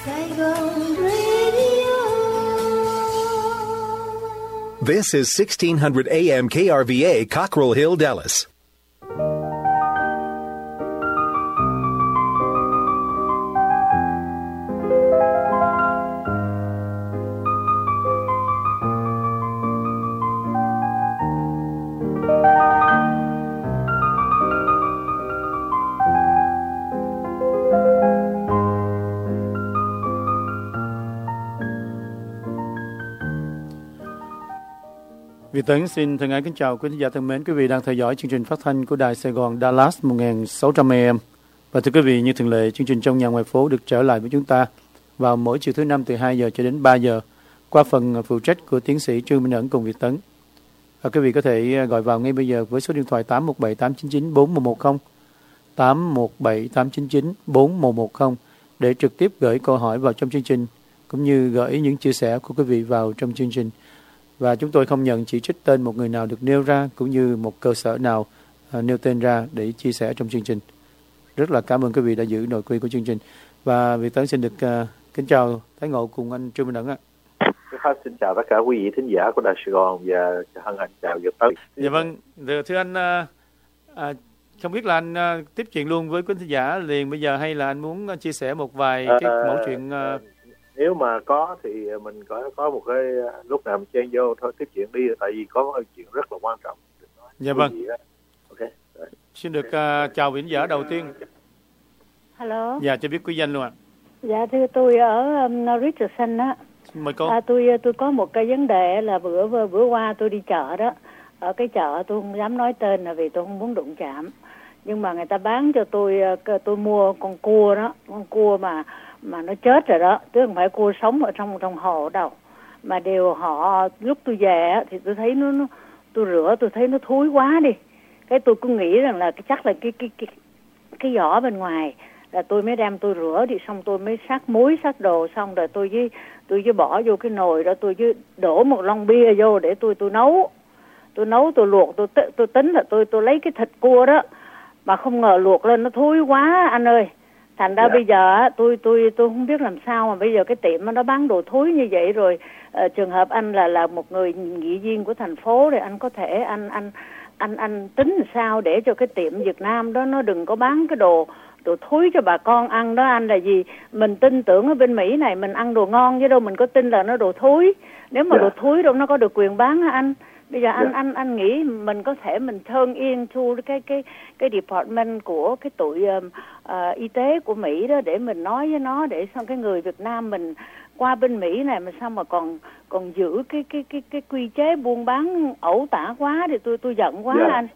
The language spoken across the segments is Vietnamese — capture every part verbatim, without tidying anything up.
Saigon Radio. This is sixteen hundred A M K R V A, Cockrell Hill, Dallas. Việt Tấn xin thân ái kính chào quý khán giả thân mến. Quý vị đang theo dõi chương trình phát thanh của Đài Sài Gòn Dallas một nghìn sáu trăm A M. Và thưa quý vị, như thường lệ, chương trình Trong Nhà Ngoài Phố được trở lại với chúng ta vào mỗi chiều thứ năm từ hai giờ cho đến ba giờ qua phần phụ trách của tiến sĩ Trương Minh Ẩn cùng Việt Tấn. Và quý vị có thể gọi vào ngay bây giờ với số điện thoại tám một bảy tám chín chín bốn một một không, tám một bảy tám chín chín bốn một một không để trực tiếp gửi câu hỏi vào trong chương trình, cũng như gửi những chia sẻ của quý vị vào trong chương trình. Và chúng tôi không nhận chỉ trích tên một người nào được nêu ra, cũng như một cơ sở nào uh, nêu tên ra để chia sẻ trong chương trình. Rất là cảm ơn quý vị đã giữ nội quy của chương trình. Và Việt Tấn xin được uh, kính chào Thái Ngộ cùng anh Trương Minh Ẩn ạ. Xin chào tất cả quý vị thính giả của Đài Sài Gòn và hân hạnh chào Việt Tấn. Dạ vâng, thưa anh, uh, uh, không biết là anh uh, tiếp chuyện luôn với quý thính giả liền bây giờ, hay là anh muốn uh, chia sẻ một vài uh, cái mẫu chuyện... Uh, Nếu mà có thì mình có có một cái lúc nào mình chen vô thôi, tiếp chuyện đi, tại vì có một chuyện rất là quan trọng. Dạ vâng. Okay. Xin được uh, chào vị khán giả đầu tiên. Hello. Dạ, cho biết quý danh luôn ạ. Dạ thưa, tôi ở um, Richardson á. Mời cô. À, tôi tôi có một cái vấn đề là bữa bữa, bữa qua tôi đi chợ đó. Ở cái chợ tôi không dám nói tên là vì tôi không muốn đụng chạm. Nhưng mà người ta bán cho tôi, tôi mua con cua đó, con cua mà mà nó chết rồi đó, chứ không phải cua sống ở trong trong hồ đâu, mà đều họ lúc tôi về thì tôi thấy nó, nó tôi rửa tôi thấy nó thúi quá đi, cái tôi cứ nghĩ rằng là cái chắc là cái cái cái cái vỏ bên ngoài, là tôi mới đem tôi rửa thì xong tôi mới sắc muối sắc đồ, xong rồi tôi với tôi với bỏ vô cái nồi đó, tôi với đổ một lon bia vô để tôi tôi nấu tôi nấu tôi luộc, tôi tôi tính là tôi tôi lấy cái thịt cua đó, mà không ngờ luộc lên nó thúi quá anh ơi. Thành ra yeah. Bây giờ tôi tôi tôi không biết làm sao, mà bây giờ cái tiệm nó bán đồ thúi như vậy rồi. Uh, trường hợp anh là là một người nghị viên của thành phố, thì anh có thể anh anh anh anh tính làm sao để cho cái tiệm Việt Nam đó nó đừng có bán cái đồ đồ thúi cho bà con ăn đó anh. Là gì mình tin tưởng ở bên Mỹ này mình ăn đồ ngon chứ đâu mình có tin là nó đồ thúi. Nếu mà yeah. đồ thúi đâu nó có được quyền bán hả anh? Bây giờ anh yeah. anh anh nghĩ mình có thể mình turn in to cái cái cái department của cái tụi uh, uh, y tế của Mỹ đó, để mình nói với nó, để xong cái người Việt Nam mình qua bên Mỹ này mà sao mà còn còn giữ cái cái cái cái quy chế buôn bán ẩu tả quá, thì tôi tôi giận quá yeah. anh.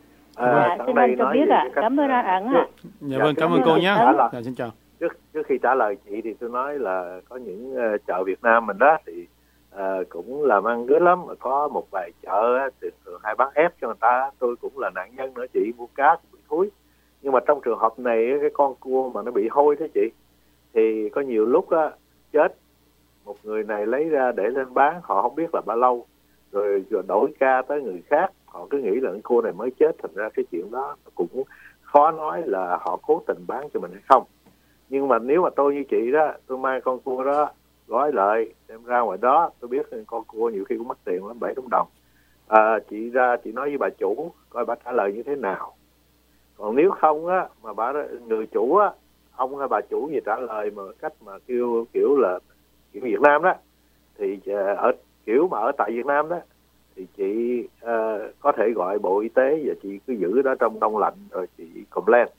À, dạ, xin anh cho biết ạ. À. Cảm ơn anh Ẩn ạ. Dạ vâng, cảm ơn cô nhé. Dạ, xin chào. Trước trước khi trả lời chị thì tôi nói là có những uh, chợ Việt Nam mình đó thì À, cũng làm ăn gớm lắm, mà có một vài chợ thì thường hay bán ép cho người ta. Tôi cũng là nạn nhân nữa chị, mua cá cũng bị thúi. Nhưng mà trong trường hợp này cái con cua mà nó bị hôi thế chị, thì có nhiều lúc á, chết một người này lấy ra để lên bán, họ không biết là bao lâu rồi, rồi đổi ca tới người khác, họ cứ nghĩ là con cua này mới chết. Thành ra cái chuyện đó cũng khó nói là họ cố tình bán cho mình hay không. Nhưng mà nếu mà tôi như chị đó, tôi mang con cua đó gói lại đem ra ngoài đó, tôi biết con cua nhiều khi cũng mất tiền lắm, bảy trăm đồng. À, chị ra chị nói với bà chủ coi bà trả lời như thế nào. Còn nếu không á, mà bà người chủ á, ông hay bà chủ gì trả lời mà cách mà kêu kiểu là kiểu Việt Nam đó, thì ở kiểu mà ở tại Việt Nam đó, thì chị uh, có thể gọi Bộ Y tế và chị cứ giữ đó trong đông lạnh rồi chị complain.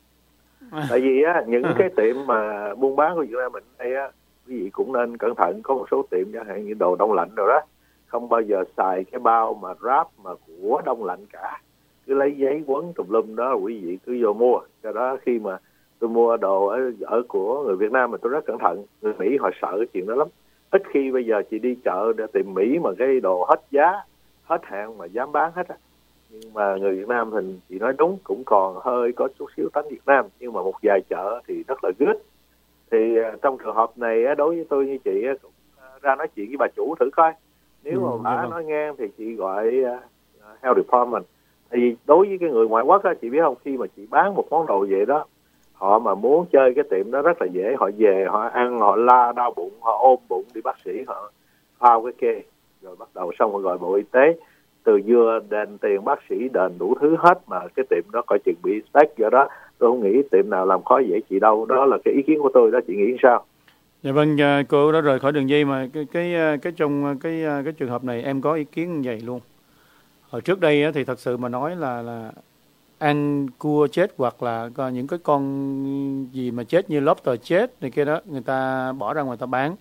Tại vì á, những cái tiệm mà buôn bán của Việt Nam mình đây á, quý vị cũng nên cẩn thận. Có một số tiệm chẳng hạn như đồ đông lạnh rồi đó, không bao giờ xài cái bao mà wrap mà của đông lạnh cả, cứ lấy giấy quấn tùm lum đó, quý vị cứ vô mua. Do đó khi mà tôi mua đồ ở, ở của người Việt Nam mà tôi rất cẩn thận. Người Mỹ họ sợ cái chuyện đó lắm. Ít khi bây giờ chị đi chợ để tìm Mỹ mà cái đồ hết giá, hết hạn mà dám bán hết á. Nhưng mà người Việt Nam thì chị nói đúng, cũng còn hơi có chút xíu tánh Việt Nam, nhưng mà một vài chợ thì rất là good. Thì uh, trong trường hợp này uh, đối với tôi như chị uh, cũng uh, ra nói chuyện với bà chủ thử coi. Nếu ừ, mà bà dạ nói ngang thì chị gọi uh, Health Department. Thì đối với cái người ngoại quốc á, chị biết không, khi mà chị bán một món đồ vậy đó, họ mà muốn chơi cái tiệm đó rất là dễ, họ về họ ăn, họ la đau bụng, họ ôm bụng đi bác sĩ, họ phao cái kê rồi bắt đầu xong rồi gọi Bộ Y tế từ dưa đền tiền bác sĩ đền đủ thứ hết, mà cái tiệm đó coi chừng bị tách. Do đó tôi không nghĩ tiệm nào làm khó dễ chị đâu. Đó là cái ý kiến của tôi đó, chị nghĩ sao? Dạ vâng, cô đã rời khỏi đường dây mà cái cái cái trong cái cái trường hợp này em có ý kiến như vậy luôn. Hồi trước đây thì thật sự mà nói là là ăn cua chết hoặc là những cái con gì mà chết như lobster chết này kia đó, người ta bỏ ra ngoài ta bán,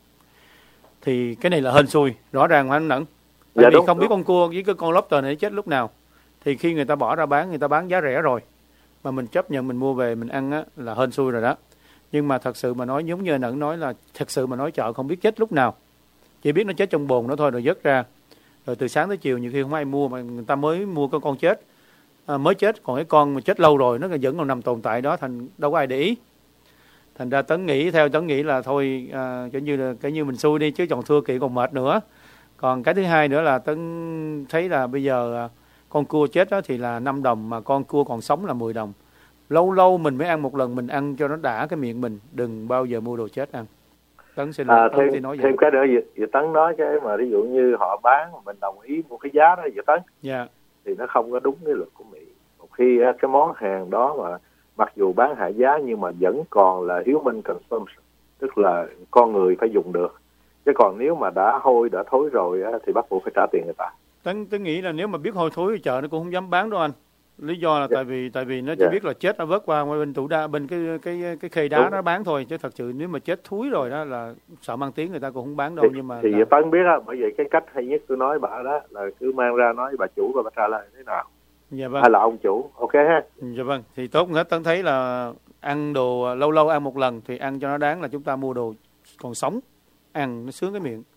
thì cái này là hên xui, rõ ràng mà anh Nẫn. Tại dạ, vì đúng, không đúng. biết con cua với cái con lobster này chết lúc nào, thì khi người ta bỏ ra bán, người ta bán giá rẻ rồi mà mình chấp nhận mình mua về mình ăn á, là hên xui rồi đó. Nhưng mà thật sự mà nói, giống như anh Nẫn nói, là thật sự mà nói chợ không biết chết lúc nào, chỉ biết nó chết trong bồn nó thôi rồi vớt ra, rồi từ sáng tới chiều nhiều khi không ai mua, mà người ta mới mua cái con chết à, mới chết, còn cái con mà chết lâu rồi nó vẫn còn nằm tồn tại đó, thành đâu có ai để ý. Thành ra Tấn nghĩ, theo Tấn nghĩ là thôi à, kiểu như là cái như mình xui đi chứ còn thua kỵ còn mệt nữa. Còn cái thứ hai nữa là Tấn thấy là bây giờ à, con cua chết đó thì là năm đồng, mà con cua còn sống là mười đồng. Lâu lâu mình mới ăn một lần, mình ăn cho nó đã cái miệng mình, đừng bao giờ mua đồ chết ăn. Tấn xin lỗi, à, Tấn thêm, xin nói vậy. Thêm cái nữa, giờ Tấn nói cái mà ví dụ như họ bán mà mình đồng ý mua cái giá đó, giờ Tấn yeah. thì nó không có đúng cái luật của Mỹ. Một khi cái món hàng đó mà mặc dù bán hạ giá nhưng mà vẫn còn là human consumption, tức là con người phải dùng được. Chứ còn nếu mà đã hôi, đã thối rồi á, thì bắt buộc phải trả tiền người ta. Tấn, Tấn nghĩ là nếu mà biết hôi thối ở chợ nó cũng không dám bán đâu anh. Lý do là yeah. tại vì tại vì nó chỉ yeah. biết là chết nó vớt qua ngoài bên tủ đá, bên cái cái cái khay đá nó bán thôi, chứ thật sự nếu mà chết thúi rồi đó là sợ mang tiếng, người ta cũng không bán đâu. Thì, nhưng mà thì là... Tấn biết á, bởi vậy cái cách hay nhất tôi nói bà đó là cứ mang ra nói bà chủ và bà trả lời thế nào. Dạ vâng. Hay là ông chủ, ok ha? Dạ vâng, thì tốt hết. Tấn thấy là ăn đồ lâu lâu ăn một lần thì ăn cho nó đáng, là chúng ta mua đồ còn sống ăn nó sướng cái miệng.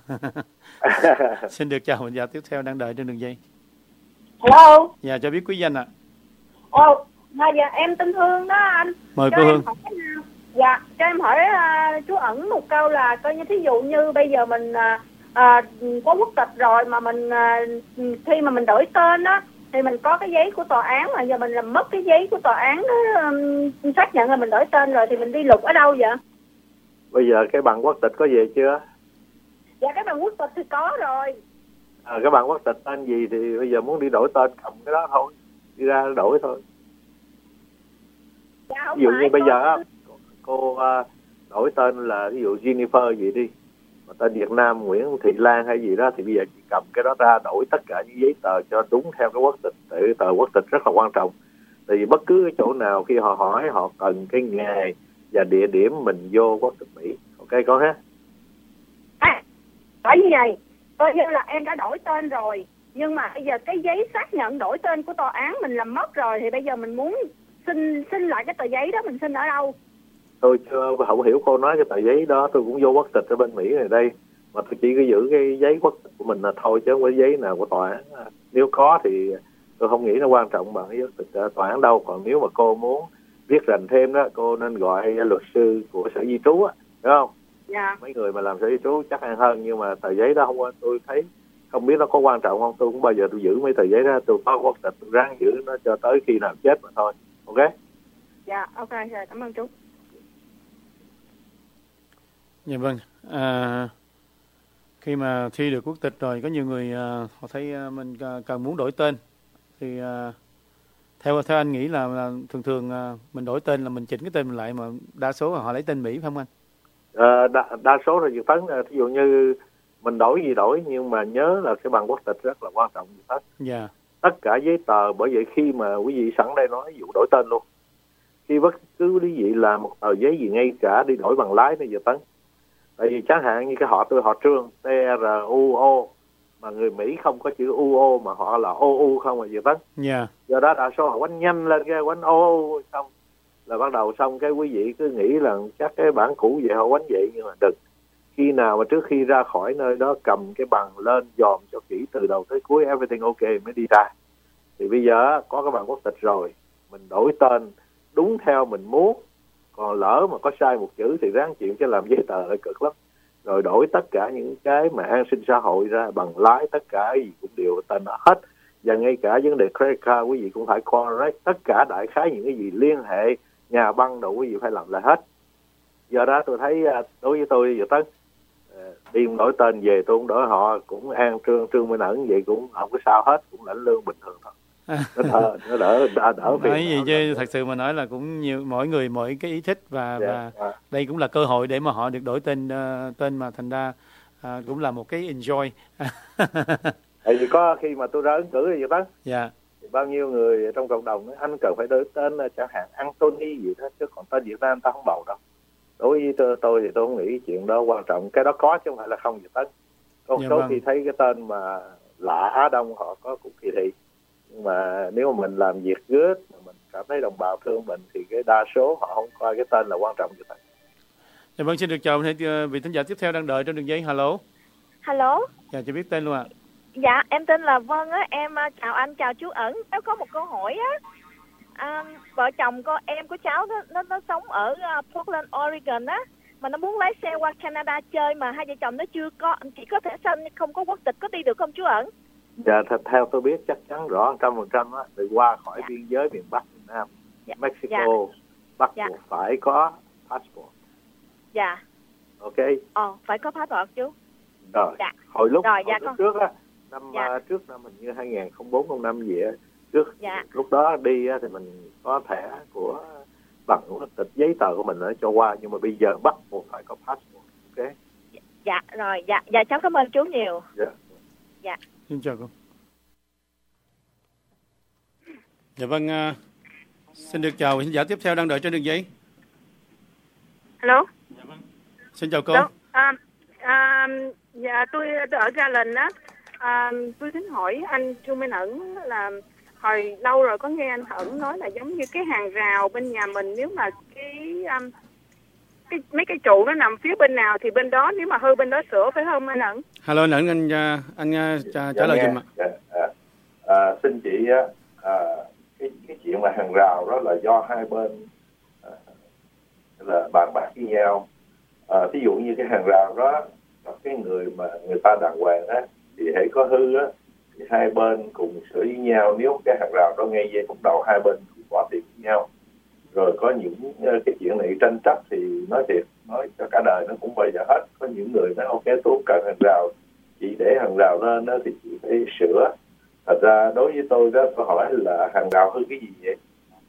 Xin được chào mình và tiếp theo đang đợi trên đường dây. Hello. Dạ, cho biết quý danh ạ. À. Ồ, dạ em tên Hương đó anh. Mời cho cô Hương. Dạ, cho em hỏi uh, chú Ẩn một câu là coi như thí dụ như bây giờ mình uh, uh, có quốc tịch rồi mà mình uh, khi mà mình đổi tên đó thì mình có cái giấy của tòa án, mà giờ mình làm mất cái giấy của tòa án đó, um, xác nhận là mình đổi tên rồi thì mình đi lục ở đâu vậy? Bây giờ cái bằng quốc tịch có về chưa? Dạ cái bằng quốc tịch thì có rồi. À, cái bằng quốc tịch tên gì thì bây giờ muốn đi đổi tên cầm cái đó thôi, đi ra đổi thôi. Dạ, ví dụ như bây tôi... giờ cô uh, đổi tên là ví dụ Jennifer gì đi, mà tên Việt Nam Nguyễn Thị Lan hay gì đó, thì bây giờ chị cầm cái đó ra đổi tất cả những giấy tờ cho đúng theo cái quốc tịch. Tại tờ quốc tịch rất là quan trọng, tại vì bất cứ cái chỗ nào khi họ hỏi họ cần cái ngày và địa điểm mình vô quốc tịch Mỹ. Ok con ha? À, hỏi như vậy coi như là em đã đổi tên rồi, nhưng mà bây giờ cái giấy xác nhận đổi tên của tòa án mình làm mất rồi, thì bây giờ mình muốn xin xin lại cái tờ giấy đó, mình xin ở đâu? Tôi chưa không hiểu cô nói cái tờ giấy đó, tôi cũng vô quốc tịch ở bên Mỹ này đây, mà tôi chỉ có giữ cái giấy quốc tịch của mình là thôi, chứ không có giấy nào của tòa án. Nếu có thì tôi không nghĩ nó quan trọng bằng cái quốc tịch tòa án đâu. Còn nếu mà cô muốn viết rành thêm đó, cô nên gọi luật sư của sở di trú á, đúng không? Dạ. Mấy người mà làm sở di trú chắc ăn hơn, nhưng mà tờ giấy đó không, tôi thấy không biết nó có quan trọng không. Tôi cũng bao giờ tôi giữ mấy tờ giấy đó, tôi có quốc tịch tôi ráng giữ nó cho tới khi nào chết mà thôi. Ok? Dạ, ok rồi, cảm ơn chú. Dạ vâng. À, khi mà thi được quốc tịch rồi, có nhiều người à, họ thấy à, mình cần muốn đổi tên, thì à, theo theo anh nghĩ là, là thường thường à, mình đổi tên là mình chỉnh cái tên mình lại, mà đa số là họ lấy tên Mỹ phải không anh? À, đa, đa số là dự phán, ví dụ như mình đổi gì đổi, nhưng mà nhớ là cái bằng quốc tịch rất là quan trọng. Tất yeah. tất cả giấy tờ, bởi vậy khi mà quý vị sẵn đây nói ví dụ đổi tên luôn, khi bất cứ quý vị làm một tờ giấy gì, ngay cả đi đổi bằng lái bây giờ Tấn, tại vì chẳng hạn như cái họ tôi họ Trương T R U O, mà người Mỹ không có chữ U O mà họ là O U không mà giờ Tấn. Yeah. Do đó đa số họ quánh nhanh lên cái quánh O O xong là bắt đầu xong cái quý vị cứ nghĩ là chắc cái bản cũ vậy họ quánh vậy, nhưng mà đừng. Khi nào mà trước khi ra khỏi nơi đó cầm cái bằng lên dòm cho kỹ từ đầu tới cuối, everything ok mới đi ra. Thì bây giờ có cái bằng quốc tịch rồi, mình đổi tên đúng theo mình muốn. Còn lỡ mà có sai một chữ thì ráng chịu, chứ làm giấy tờ lại cực lắm. Rồi đổi tất cả những cái mà an sinh xã hội ra, bằng lái, tất cả gì cũng đều tên hết. Và ngay cả vấn đề credit card quý vị cũng phải correct tất cả đại khái những cái gì liên hệ nhà băng đủ cái gì phải làm lại hết. Do đó tôi thấy đối với tôi Việt Tấn, đi không đổi tên về tôi không đổi họ, cũng An Trương Trương Minh Ẩn vậy cũng không có sao hết, cũng lãnh lương bình thường thôi. Nó đỡ nó đỡ đỡ, đỡ nói gì chứ thật sự mà nói là cũng nhiều, mỗi người mỗi cái ý thích và yeah, và yeah. đây cũng là cơ hội để mà họ được đổi tên uh, tên mà thành ra uh, cũng là một cái enjoy. Tại vì có khi mà tôi ra ứng cử gì đó, dạ, thì bao nhiêu người trong cộng đồng nói, anh cần phải đổi tên chẳng hạn Anthony gì đó, chứ còn tên Việt Nam ta không bầu đâu. Đối với tôi, tôi thì tôi không nghĩ chuyện đó quan trọng, cái đó có chứ không phải là không Việt Tấn. Có một dạ, số vâng. khi thấy cái tên mà lạ Á Đông họ có cũng kỳ thị, nhưng mà nếu mà mình làm việc good mà mình cảm thấy đồng bào thương mình thì cái đa số họ không coi cái tên là quan trọng như vậy. Dạ vâng, xin được chào vị thính giả tiếp theo đang đợi trên đường dây. Hello. Hello. Dạ, chị biết tên luôn ạ. À. Dạ, em tên là Vân á, em chào anh, chào chú Ẩn. Em có một câu hỏi á. À, vợ chồng con em của cháu nó nó, nó sống ở uh, Portland, Oregon á, mà nó muốn lái xe qua Canada chơi mà hai vợ chồng nó chưa có, chỉ có thể xanh không có quốc tịch, có đi được không chú Ẩn? Dạ, thật theo tôi biết chắc chắn rõ một trăm phần trăm á, từ qua khỏi dạ. biên giới miền Bắc Việt Nam, dạ. Mexico, dạ. bắt dạ. buộc phải có passport. Dạ. Ok. Ờ, phải có passport chú. Rồi. Dạ. Hồi lúc, rồi, hồi dạ, lúc con. trước á, năm dạ. uh, trước năm hình như hai nghìn không trăm lẻ bốn năm gì á, trước dạ. lúc đó đi á, thì mình có thẻ của bằng quốc tịch, giấy tờ của mình để cho qua, nhưng mà bây giờ bắt buộc phải có passport. Ok. Dạ, rồi, dạ, dạ cháu cảm ơn chú nhiều. Dạ. Dạ. Xin chào cô. Dạ vâng, uh, xin được chào khán giả tiếp theo đang đợi trên đường dây. Hello. Dạ vâng. Xin chào cô. Hello. À, à, dạ tôi ở Garland á. À, tôi xin hỏi anh Trương Minh Ẩn là hồi lâu rồi có nghe anh Ẩn nói là giống như cái hàng rào bên nhà mình, nếu mà cái um, cái mấy cái trụ nó nằm phía bên nào thì bên đó, nếu mà hư bên đó sửa phải không anh Ẩn? Hello anh Ẩn, anh anh, anh uh, trả, trả lời giùm ạ. Dạ, à, à, xin chị à, cái cái chuyện mà hàng rào đó là do hai bên à, là bàn bạc với nhau. À, thí dụ như cái hàng rào đó cái người mà người ta đàng hoàng á thì hãy có hư á thì hai bên cùng sửa với nhau. Nếu cái hàng rào đó ngay dây phút đầu hai bên cùng bỏ tiền với nhau, rồi có những cái chuyện này tranh chấp thì nói thiệt, nói cho cả đời nó cũng bây giờ hết. Có những người nói ok tôi không cần hàng rào, chị để hàng rào lên đó thì chị phải sửa. Thật ra đối với tôi đó, tôi hỏi là hàng rào hư cái gì vậy?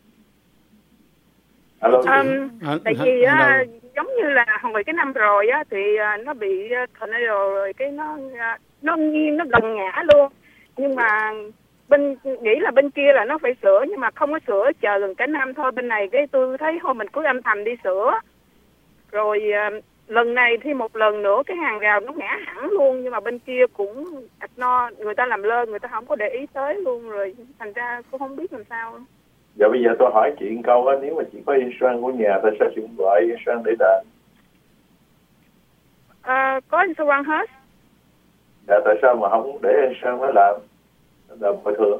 Alo. Um, tại vì á, giống như là hồi cái năm rồi á thì nó bị tornado rồi cái nó nó nghiêng, nó gần ngã luôn. Nhưng mà bên nghĩ là bên kia là nó phải sửa, nhưng mà không có sửa, chờ gần cả năm thôi. Bên này cái tôi thấy thôi mình cứ âm thầm đi sửa. Rồi lần này thì một lần nữa cái hàng rào nó ngã hẳn luôn, nhưng mà bên kia cũng no, người ta làm lơ, người ta không có để ý tới luôn, rồi thành ra cũng không biết làm sao. Dạ bây giờ tôi hỏi chị một câu á, nếu mà chị có insurance của nhà tại sao chị không gọi insurance để đền? À, có insurance hết. Dạ tại sao mà không để insurance mới làm làm bồi thường?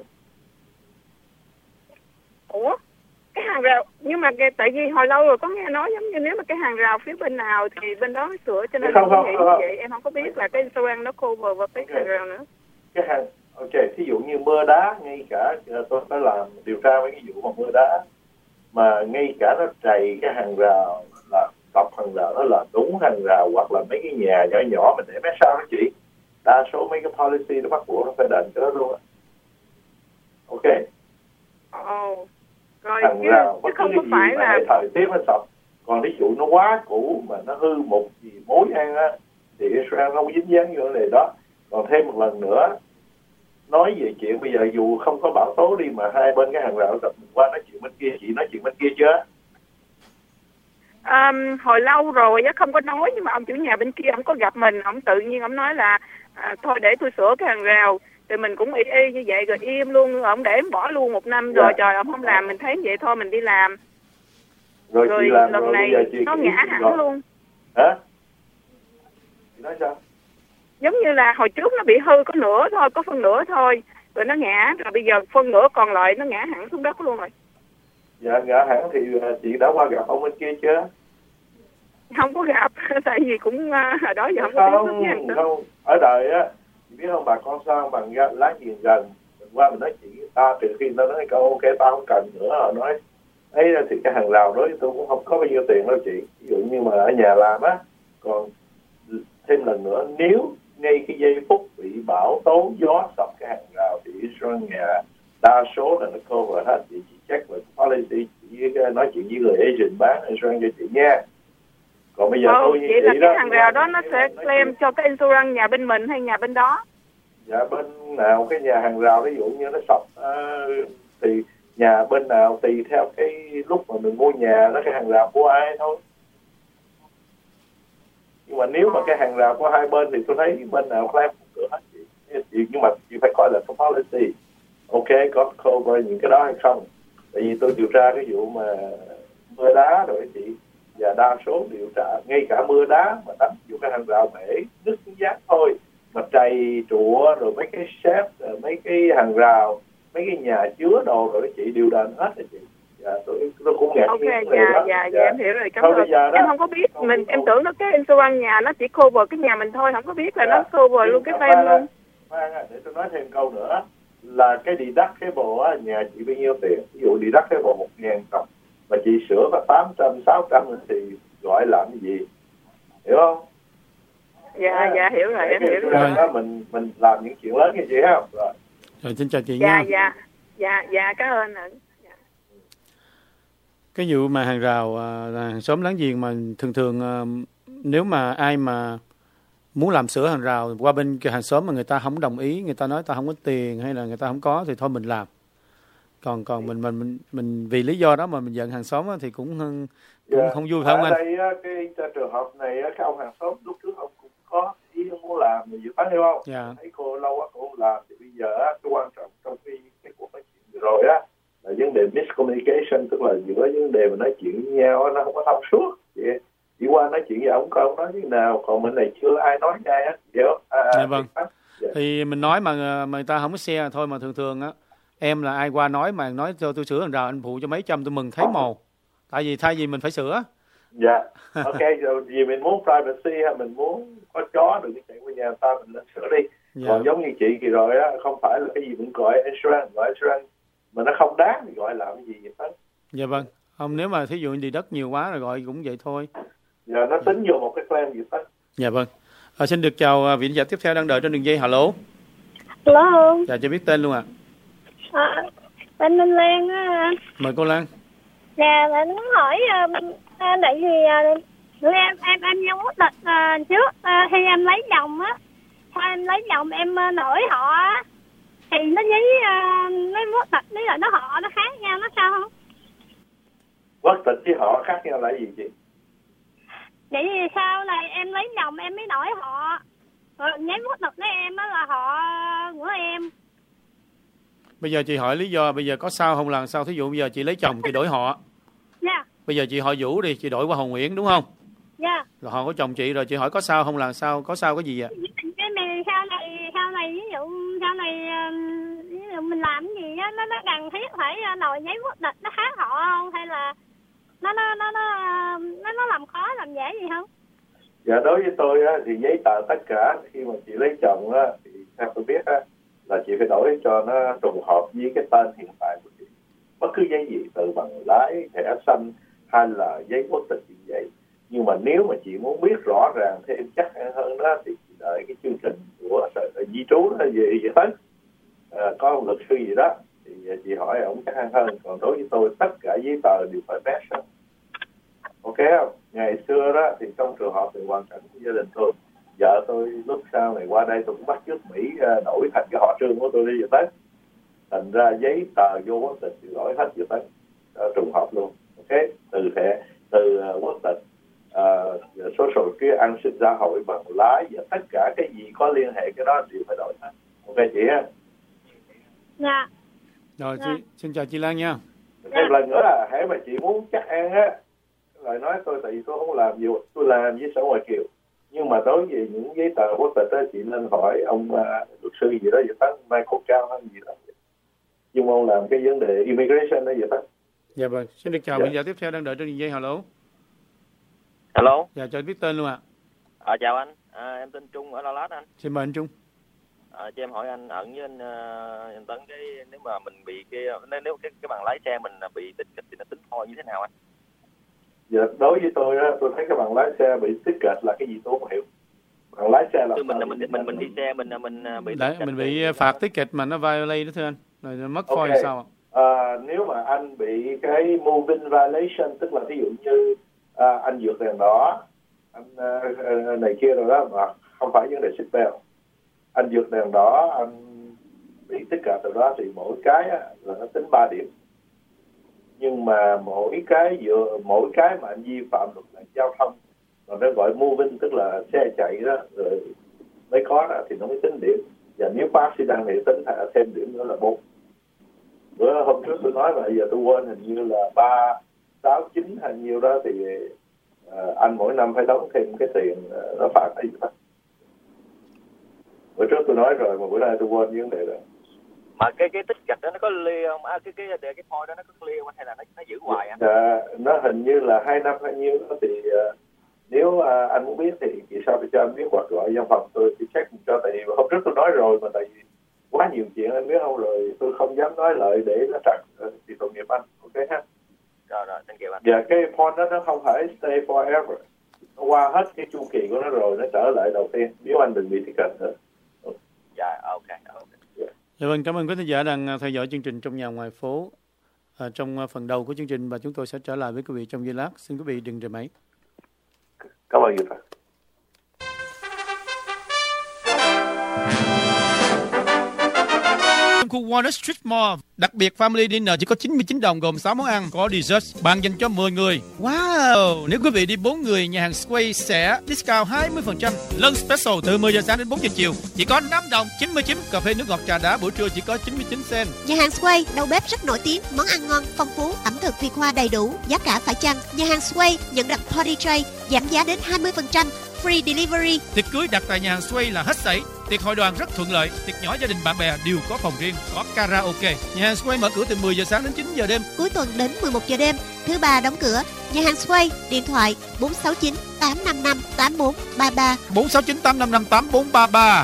Ủa? Cái hàng rào, nhưng mà cái, tại vì hồi lâu rồi có nghe nói giống như nếu mà cái hàng rào phía bên nào thì bên đó mới sửa, cho nên không, không, không, nghĩ không, như không. vậy. Em không có biết là cái insurance nó cover vào cái okay. hàng rào nữa. Cái hàng, ok, thí dụ như mưa đá, ngay cả tôi phải làm điều tra mấy cái vụ mà mưa đá, mà ngay cả nó trầy cái hàng rào, là tập hàng rào nó là đúng hàng rào, hoặc là mấy cái nhà nhỏ nhỏ mình để mấy sao đó chị, đa số mấy cái policy nó bắt buộc nó phải đền cái đó luôn á. Ok. Ồ. Oh. Rồi, hàng chứ, rào chứ không có phải là thời tiết nó sập. Còn ví dụ nó quá cũ mà nó hư một gì mối ăn á thì Israel không dính dáng vô vấn đề đó. Còn thêm một lần nữa, nói về chuyện bây giờ dù không có bão tố đi mà hai bên cái hàng rào sập, mình qua nói chuyện bên kia, chị nói chuyện bên kia chưa? Um, hồi lâu rồi á không có nói, nhưng mà ông chủ nhà bên kia ông có gặp mình, ông tự nhiên ông nói là à, thôi để tôi sửa cái hàng rào. Thì mình cũng y y như vậy rồi im luôn, ông để em bỏ luôn một năm rồi, dạ. Trời ông không làm, mình thấy vậy thôi mình đi làm. Rồi, rồi làm, lần rồi này chị nó ngã hẳn rồi. Luôn. Hả? Chị nói sao? Giống như là hồi trước nó bị hư có nửa thôi, có phân nửa thôi, rồi nó ngã, rồi bây giờ phân nửa còn lại nó ngã hẳn xuống đất luôn rồi. Dạ ngã hẳn thì chị đã qua gặp ông bên kia chưa? Không có gặp, tại vì cũng ở đó giờ không, không có tiếp xúc không, ở đời á, chị biết không bà con sao bằng lá giềng gần, mình qua mình nói chuyện với ta, trừ khi nó nói câu ok tao không cần nữa, họ nói ấy thì cái hàng rào đó tôi cũng không có bao nhiêu tiền đâu chị. Ví dụ như mà ở nhà làm á, còn thêm lần nữa, nếu ngay cái giây phút bị bão tố gió sập cái hàng rào thì Israel nhà đa số là nó cover hết. Thì chị check lại policy, chị nói chuyện với người agent bán Israel cho chị nha. Còn bây giờ ừ, tôi như vậy là chị cái đó, hàng rào đó nó sẽ claim cho cái insurance nhà bên mình hay nhà bên đó? Dạ bên nào cái nhà hàng rào ví dụ như nó sập uh, thì nhà bên nào tùy theo cái lúc mà mình mua nhà đó, cái hàng rào của ai thôi. Nhưng mà nếu mà cái hàng rào của hai bên thì tôi thấy bên nào claim cũng được hết chị. Nhưng mà chị phải coi là cái policy, ok có cover những cái đó hay không. Tại vì tôi điều tra cái vụ mà mưa đá rồi chị, và đa số điều tra ngay cả mưa đá mà đánh vụ cái hàng rào bể nứt giát thôi mà trầy trụa rồi mấy cái xếp, mấy cái hàng rào, mấy cái nhà chứa đồ rồi chị đều đền hết rồi chị. Dạ, tôi, tôi cũng ngạc ok, nhiên dạ, đó. dạ, dạ, dạ, em hiểu rồi, cảm thôi, ơn. đó, Em không có biết, không, mình không, em tưởng nó cái insurance nhà nó chỉ cover cái nhà mình thôi, không có biết là dạ, nó cover luôn cái fan luôn. Khoan, để tôi nói thêm câu nữa là cái deductible á, nhà chị bao nhiêu tiền? Ví dụ deductible một ngàn đồng mà chị sửa có tám trăm, sáu trăm thì gọi làm cái gì? Hiểu không? Dạ, à, dạ, hiểu rồi, em hiểu rồi. Đó, mình mình làm những chuyện lớn như vậy không? Rồi. Rồi, xin chào chị dạ, nha. Dạ, dạ, dạ, cảm ơn ạ. Dạ. Cái vụ mà hàng rào là hàng xóm láng giềng mà thường thường nếu mà ai mà muốn làm sửa hàng rào qua bên cái hàng xóm mà người ta không đồng ý, người ta nói ta không có tiền hay là người ta không có thì thôi mình làm. Còn còn mình mình mình mình vì lý do đó mà mình giận hàng xóm thì cũng cũng yeah. không vui phải không anh? Ở đây cái, cái trường hợp này cái ông hàng xóm lúc trước ông cũng có ý muốn làm mà dự phán hiểu không? Yeah. Thấy cô lâu quá cô không làm thì bây giờ cái quan trọng trong cái cái cuộc nói chuyện rồi á là vấn đề miscommunication, tức là giữa vấn đề mà nói chuyện với nhau nó không có thông suốt. Vậy chỉ qua nói chuyện với ông không nói như nào, còn mình này chưa ai nói ngay á, hiểu? À, dạ vâng. Dạ. Thì mình nói mà, mà người ta không có xe thôi, mà thường thường á em là ai qua nói mà nói cho tôi sửa hàng rào anh phụ cho mấy trăm tôi mừng thấy mồ. Tại vì thay vì mình phải sửa. Dạ. Ok, rồi vì mình muốn privacy hay mình muốn có chó đừng chạy qua nhà người ta mình lên sửa đi. Dạ. Còn giống như chị kỳ rồi á, không phải là cái gì mình gọi insurance, gọi insurance mà nó không đáng thì gọi làm cái gì vậy đó. Dạ vâng. Không, nếu mà thí dụ đi đất nhiều quá rồi gọi cũng vậy thôi. Giờ nó tính vô một cái plan gì đó. Dạ vâng. À, xin được chào vị giả tiếp theo đang đợi trên đường dây. Alo. Alo. Dạ, cho biết tên luôn ạ. À. À, tên Minh Lan á. Mời cô Lan. Dạ, mình muốn hỏi à, tại vì à, em em em nhân quốc tịch à, trước à, khi em lấy chồng á, khi em lấy chồng em à, nổi họ á, thì nó với à, lấy quốc tịch với lại nó họ nó khác nhau, nó sao không? Quốc tịch với họ khác nhau là gì chị? Vậy thì sau này em lấy chồng em mới đổi họ, rồi giấy quốc tịch với em á là họ của em. Bây giờ chị hỏi lý do bây giờ có sao không là sao? Thí dụ bây giờ chị lấy chồng chị đổi họ. Dạ. Yeah. Bây giờ chị họ Vũ đi, chị đổi qua Hồng Nguyễn đúng không? Dạ. Yeah. Rồi họ có chồng chị rồi, chị hỏi có sao không là sao? Có sao cái gì vậy? Cái này sau này sau này ví dụ sau này ví dụ mình làm cái gì á, nó nó cần thiết phải đổi giấy quốc tịch nó khác họ không, hay là nó nó nó nó nó nó làm khó làm dễ gì không? Dạ đối với tôi á thì giấy tờ tất cả khi mà chị lấy chồng á thì theo tôi biết á là chị phải đổi cho nó trùng hợp với cái tên hiện tại của chị. Bất cứ giấy gì từ bằng lái, thẻ xanh hay là giấy quốc tịch gì vậy. Nhưng mà nếu mà chị muốn biết rõ ràng thêm chắc hơn đó thì chị đợi cái chương trình của sở di trú đó về vậy hết. À, có một luật sư gì đó thì chị hỏi ông chắc ăn hơn. Còn đối với tôi tất cả giấy tờ đều phải match. Ok không? Ngày xưa đó thì trong trường hợp thì hoàn cảnh của gia đình tôi, vợ tôi lúc sau này qua đây tôi cũng bắt chước Mỹ đổi thành cái họ Trương của tôi đi vậy tới. Thành ra giấy tờ vô quốc tịch thì đổi hết vậy tới. Trùng hợp luôn. Ok? Từ thẻ, từ uh, quốc tịch, uh, số sổ kia an sinh xã hội, bằng lái và tất cả cái gì có liên hệ cái đó đều phải đổi hết. Ok chị ha? Dạ. Rồi, dạ. Chị, xin chào chị Lan nha. Thêm dạ. lần nữa là hãy mà chị muốn chắc ăn á, lời nói tôi tại vì tôi không làm nhiều, tôi làm với sở ngoại kiều. Nhưng mà đối với những giấy tờ quốc tịch đó chị nên hỏi ông uh, luật sư gì đó, vậy đó, Michael Cao hay gì đó. Nhưng mà ông làm cái vấn đề immigration đó vậy đó. Dạ vâng, xin được chào vị giả tiếp theo đang đợi trên đường dây. Alo. Alo. Dạ, cho biết tên luôn ạ. À, chào anh, à, em tên Trung ở Dallas anh. Xin mời anh Trung. À, cho em hỏi anh Ẩn với anh, uh, anh Tấn, cái nếu mà mình bị cái nếu, nếu cái cái bằng lái xe mình bị tích kịch thì nó tính thôi như thế nào anh? Dạ, đối với tôi đó, tôi thấy cái bằng lái xe bị tích kịch là cái gì tôi không hiểu. Bằng lái xe là mình mình mình mình, mình đi xe mình mình bị Đấy, mình bị phạt tích kịch mà nó violate đó thưa anh, rồi nó mất phoi okay. Sao ạ? À, nếu mà anh bị cái moving violation, tức là ví dụ như à, anh vượt đèn đỏ, anh à, này kia rồi đó, mà không phải vấn đề seatbelt, anh vượt đèn đỏ, anh bị tích kịch rồi đó, thì mỗi cái á, là nó tính ba điểm. Nhưng mà mỗi cái vừa mỗi cái mà anh vi phạm luật lệ giao thông, rồi nó gọi moving, tức là xe chạy đó rồi mới có đó, thì nó mới tính điểm. Và nếu có accident thì tính thêm điểm nữa là bốn. Bữa hôm trước tôi nói là giờ tôi quên, hình như là ba sáu chín hay nhiêu đó, thì uh, anh mỗi năm phải đóng thêm cái tiền uh, nó phạt ấy. Bữa trước tôi nói rồi mà bữa nay tôi quên vấn đề đó. Mà cái cái tích kịch đó nó có clear không? À, cái cái cái cái point đó nó có clear không hay là nó nó giữ hoài anh? Dạ, nó hình như là hai năm hay nhiêu đó, thì uh, nếu uh, anh muốn biết thì chị sao để cho anh biết, hoặc gọi văn phòng tôi thì check cho. Tại vì hôm trước tôi nói rồi mà, tại vì quá nhiều chuyện anh biết không, rồi tôi không dám nói lời để nó trật thì tội nghiệp anh. Ok ha. Rồi rồi, thank you anh. Dạ, cái point đó nó không phải stay forever, nó qua hết cái chu kỳ của nó rồi nó trở lại đầu tiên nếu anh đừng bị tích kịch nữa. Dạ, ok, ok. Yeah. Dạ vâng, cảm ơn quý thính giả đang theo dõi chương trình Trong Nhà Ngoài Phố. À, trong phần đầu của chương trình và chúng tôi sẽ trở lại với quý vị trong giây lát. Xin quý vị đừng rời máy. Cảm ơn quý vị. Trong khu Walnut Street Mall, đặc biệt Family Dinner chỉ có chín mươi chín đồng gồm sáu món ăn, có dessert, bàn dành cho mười người. Wow! Nếu quý vị đi bốn người, nhà hàng Sway sẽ discount hai mươi phần trăm. Lunch special từ mười giờ sáng đến bốn giờ chiều chỉ có năm đồng chín mươi chín. Cà phê nước ngọt trà đá buổi trưa chỉ có chín mươi chín cent. Nhà hàng Sway, đầu bếp rất nổi tiếng, món ăn ngon, phong phú, ẩm thực Việt Hoa đầy đủ, giá cả phải chăng. Nhà hàng Sway nhận đặt party tray, giảm giá đến hai mươi phần trăm. Free delivery. Tiệc cưới đặt tại nhà hàng Sway là hết sảy. Tiệc hội đoàn rất thuận lợi. Tiệc nhỏ gia đình bạn bè đều có phòng riêng, có karaoke. Nhà hàng Sway mở cửa từ mười giờ sáng đến chín giờ đêm. Cuối tuần đến mười một giờ đêm. Thứ ba đóng cửa. Nhà hàng Sway, điện thoại bốn sáu chín tám năm năm tám bốn ba ba. bốn sáu chín tám năm năm tám bốn ba ba.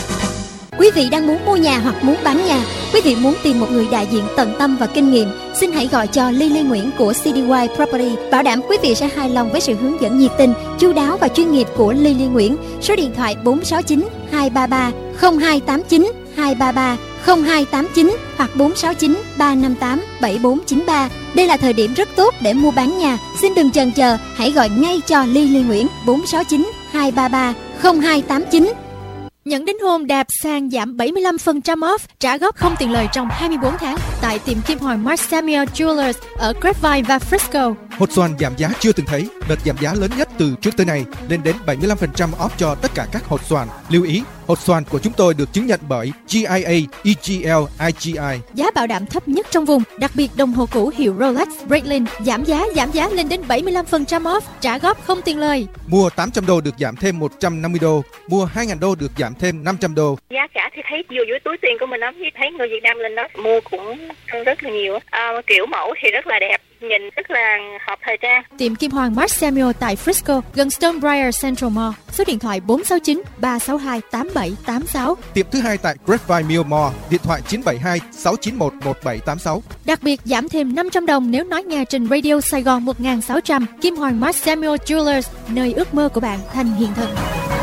Quý vị đang muốn mua nhà hoặc muốn bán nhà, quý vị muốn tìm một người đại diện tận tâm và kinh nghiệm, xin hãy gọi cho Lily Nguyễn của xê đê y Property. Bảo đảm quý vị sẽ hài lòng với sự hướng dẫn nhiệt tình, chu đáo và chuyên nghiệp của Lily Nguyễn. Số điện thoại bốn sáu chín hai ba ba không hai tám chín hai ba ba không hai tám chín hoặc bốn sáu chín ba năm tám bảy bốn chín ba. Đây là thời điểm rất tốt để mua bán nhà. Xin đừng chần chờ, hãy gọi ngay cho Lily Nguyễn bốn sáu chín hai ba ba không hai tám chín. Nhận đính hôn đạp sàn giảm bảy mươi lăm phần trăm off, trả góp không tiền lời trong hai mươi bốn tháng tại tiệm kim hoàn Mark Samuel Jewelers ở Grapevine và Frisco. Hột xoàn giảm giá chưa từng thấy, đợt giảm giá lớn nhất từ trước tới nay, lên đến bảy mươi lăm phần trăm off cho tất cả các hột xoàn. Lưu ý, hột xoàn của chúng tôi được chứng nhận bởi G I A, E G L, I G I. Giá bảo đảm thấp nhất trong vùng, đặc biệt đồng hồ cũ hiệu Rolex, Breitling giảm giá giảm giá lên đến bảy mươi lăm phần trăm off, trả góp không tiền lời. Mua tám trăm đô được giảm thêm một trăm năm mươi đô, mua hai nghìn đô được giảm thêm năm trăm đô. Giá cả thì thấy vừa với túi tiền của mình lắm, thấy người Việt Nam lên đó mua cũng rất là nhiều. À, kiểu mẫu thì rất là đẹp, nhìn rất là hợp thời trang. Tiệm kim hoàn Mark Samuel tại Frisco, gần Stonebriar Central Mall. Số điện thoại bốn sáu chín ba sáu hai tám bảy tám sáu. Tiệm thứ hai tại Grapevine Mill Mall, điện thoại chín bảy hai sáu chín một một bảy tám sáu. Đặc biệt giảm thêm năm trăm đồng nếu nói nghe trên Radio Sài Gòn một nghìn sáu trăm. Kim hoàn Mark Samuel Jewelers, nơi ước mơ của bạn thành hiện thực.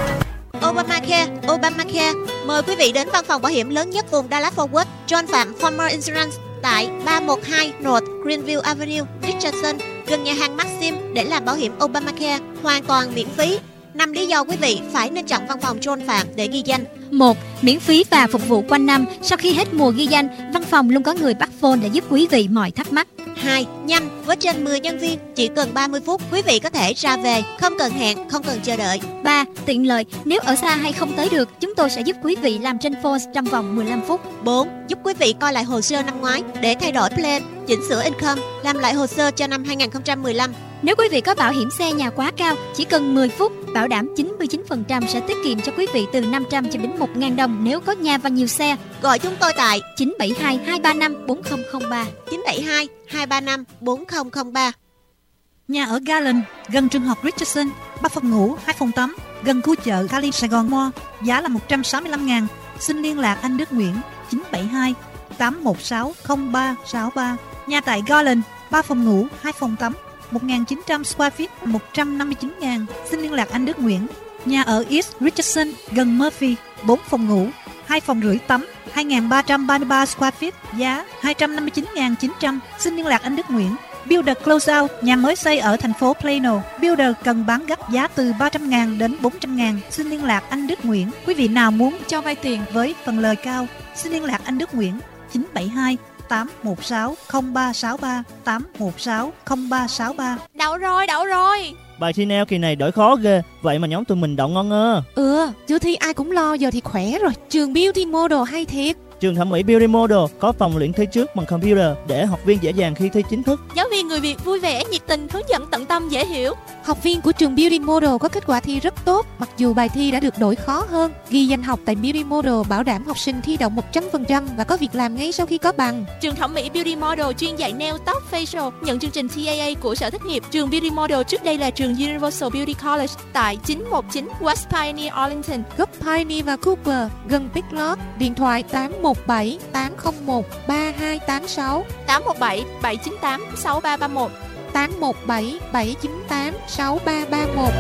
Obamacare, Obamacare. Mời quý vị đến văn phòng bảo hiểm lớn nhất vùng Dallas Fort Worth, John Phạm Farmer Insurance tại ba một hai North Greenville Avenue, Richardson, gần nhà hàng Maxim để làm bảo hiểm Obamacare hoàn toàn miễn phí. Năm lý do quý vị phải nên chọn văn phòng John Phạm để ghi danh. một. Miễn phí và phục vụ quanh năm. Sau khi hết mùa ghi danh, văn phòng luôn có người bắt phone để giúp quý vị mọi thắc mắc. hai. Nhanh, với trên mười nhân viên, chỉ cần ba mươi phút quý vị có thể ra về, không cần hẹn, không cần chờ đợi. ba. Tiện lợi, nếu ở xa hay không tới được, chúng tôi sẽ giúp quý vị làm trên phone trong vòng mười lăm phút. bốn. Giúp quý vị coi lại hồ sơ năm ngoái để thay đổi plan, chỉnh sửa income, làm lại hồ sơ cho năm hai không một lăm. Nếu quý vị có bảo hiểm xe nhà quá cao, chỉ cần mười phút, bảo đảm chín mươi chín phần trăm sẽ tiết kiệm cho quý vị từ năm trăm cho đến một nghìn đồng nếu có nhà và nhiều xe. Gọi chúng tôi tại chín bảy hai hai ba năm bốn không không ba. chín bảy hai hai ba năm bốn không không ba. Nhà ở Garland, gần trường học Richardson, ba phòng ngủ, hai phòng tắm, gần khu chợ Cali Sài Gòn Mall, giá là một trăm sáu mươi lăm ngàn. xin liên lạc anh Đức Nguyễn chín bảy hai tám một sáu không ba sáu ba. Nhà tại Garland, ba phòng ngủ, hai phòng tắm, một nghìn chín trăm square feet, một trăm năm mươi chín nghìn. Xin liên lạc anh Đức Nguyễn. Nhà ở East Richardson, gần Murphy, bốn phòng ngủ, hai phòng rưỡi tắm, hai nghìn ba trăm ba mươi ba square feet, giá hai trăm năm mươi chín nghìn chín trăm. Xin liên lạc anh Đức Nguyễn. Builder Closeout, nhà mới xây ở thành phố Plano. Builder cần bán gấp giá từ ba trăm nghìn đến bốn trăm nghìn. Xin liên lạc anh Đức Nguyễn. Quý vị nào muốn cho vay tiền với phần lời cao, xin liên lạc anh Đức Nguyễn chín bảy hai tám một sáu không ba sáu ba, tám một sáu không ba sáu ba. Đậu rồi, đậu rồi. Bài thi neo kỳ này đổi khó ghê. Vậy mà nhóm tụi mình đậu ngon ngơ. Ừ, chưa thi ai cũng lo, giờ thì khỏe rồi. Trường Beauty Model hay thiệt. Trường thẩm mỹ Beauty Model có phòng luyện thi trước bằng computer để học viên dễ dàng khi thi chính thức. Giáo viên người Việt vui vẻ, nhiệt tình, hướng dẫn tận tâm, dễ hiểu. Học viên của trường Beauty Model có kết quả thi rất tốt, mặc dù bài thi đã được đổi khó hơn. Ghi danh học tại Beauty Model bảo đảm học sinh thi đậu một trăm phần trăm và có việc làm ngay sau khi có bằng. Trường thẩm mỹ Beauty Model chuyên dạy nail, tóc, facial, nhận chương trình tê a a của Sở Thất nghiệp. Trường Beauty Model trước đây là trường Universal Beauty College tại chín một chín West Pioneer, Arlington, góc Pioneer và Cooper, gần Big Lots. Điện thoại tám một bảy tám không một ba hai tám sáu, tám một bảy bảy chín tám sáu ba ba một, tám một bảy bảy chín tám sáu ba ba một.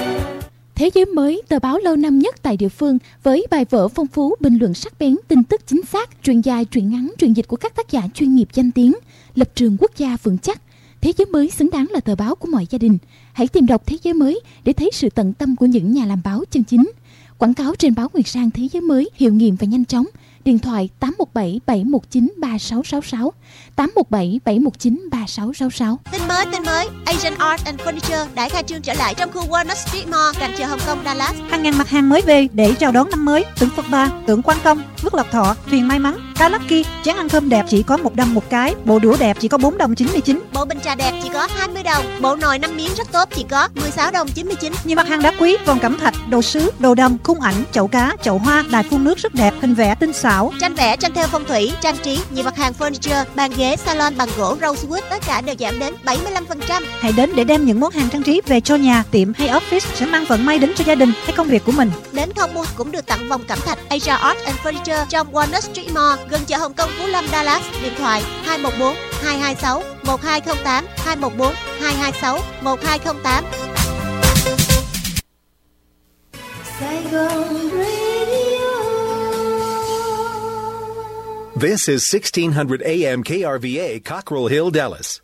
Thế giới mới, tờ báo lâu năm nhất tại địa phương với bài vở phong phú, bình luận sắc bén, tin tức chính xác, truyện dài, truyện ngắn, truyện dịch của các tác giả chuyên nghiệp danh tiếng, lập trường quốc gia vững chắc. Thế giới mới xứng đáng là tờ báo của mọi gia đình. Hãy tìm đọc Thế giới mới để thấy sự tận tâm của những nhà làm báo chân chính. Quảng cáo trên báo Nguyệt Sang Thế giới mới hiệu nghiệm và nhanh chóng. Điện thoại tám một bảy bảy một chín ba sáu sáu sáu, tám một bảy bảy một chín ba sáu sáu sáu. Tin mới, tin mới, Asian Art and Furniture đã khai trương trở lại trong khu Walnut Street Mall, cạnh chợ Hồng Kông, Dallas. Hàng ngàn mặt hàng mới về để chào đón năm mới. Tượng Phật Ba, tượng Quan Công, Phước Lộc Thọ, thuyền may mắn, cá Lucky, chén ăn cơm đẹp chỉ có một đồng một cái, bộ đũa đẹp chỉ có bốn đồng chín mươi chín, bộ bình trà đẹp chỉ có hai mươi đồng, bộ nồi năm miếng rất tốt chỉ có mười sáu đồng chín mươi chín. Nhiều mặt hàng đá quý, vòng cẩm thạch, đồ sứ, đồ đồng, khung ảnh, chậu cá, chậu hoa, đài phun nước rất đẹp, hình vẽ tinh xảo, tranh vẽ, tranh theo phong thủy, trang trí, nhiều mặt hàng furniture, bàn ghế, salon bằng gỗ rosewood, tất cả đều giảm đến bảy mươi lăm phần trăm. Hãy đến để đem những món hàng trang trí về cho nhà, tiệm hay office sẽ mang vận may đến cho gia đình hay công việc của mình. Đến không mua cũng được tặng vòng cẩm thạch Asia Art and Furniture trong Walnut Street Mall, gần chợ Hồng Kông, Phú Lâm, Dallas. Điện thoại hai một bốn hai hai sáu một hai không tám, hai một bốn hai hai sáu một hai không tám. Saigon Radio. This is sixteen hundred A M K R V A, Cockrell Hill, Dallas.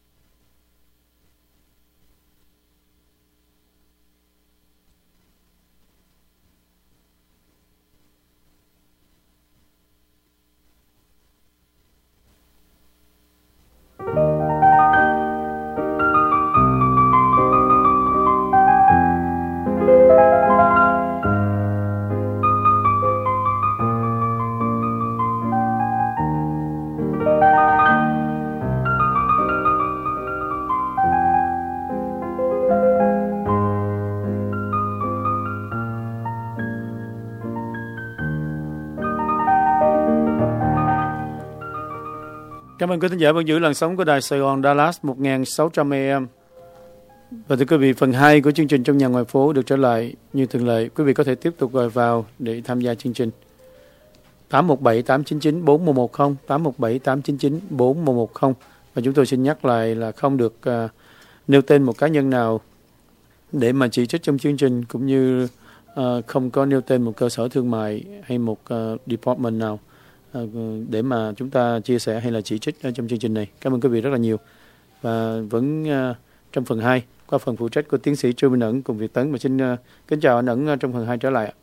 Cảm ơn quý thính giả vẫn giữ làn sóng của đài Sài Gòn Dallas một nghìn sáu trăm A M. Và thưa quý vị, phần hai của chương trình Trong Nhà Ngoài Phố được trở lại như thường lệ. Quý vị có thể tiếp tục gọi vào để tham gia chương trình. tám một bảy tám chín chín bốn một một không, tám một bảy tám chín chín bốn một một không. Và chúng tôi xin nhắc lại là không được uh, nêu tên một cá nhân nào để mà chỉ trích trong chương trình, cũng như uh, không có nêu tên một cơ sở thương mại hay một uh, department nào để mà chúng ta chia sẻ hay là chỉ trích ở trong chương trình này. Cảm ơn quý vị rất là nhiều. Và vẫn uh, trong phần hai, qua phần phụ trách của tiến sĩ Trương Minh Ẩn cùng Việt Tấn, mà xin uh, kính chào anh Ẩn uh, trong phần hai trở lại.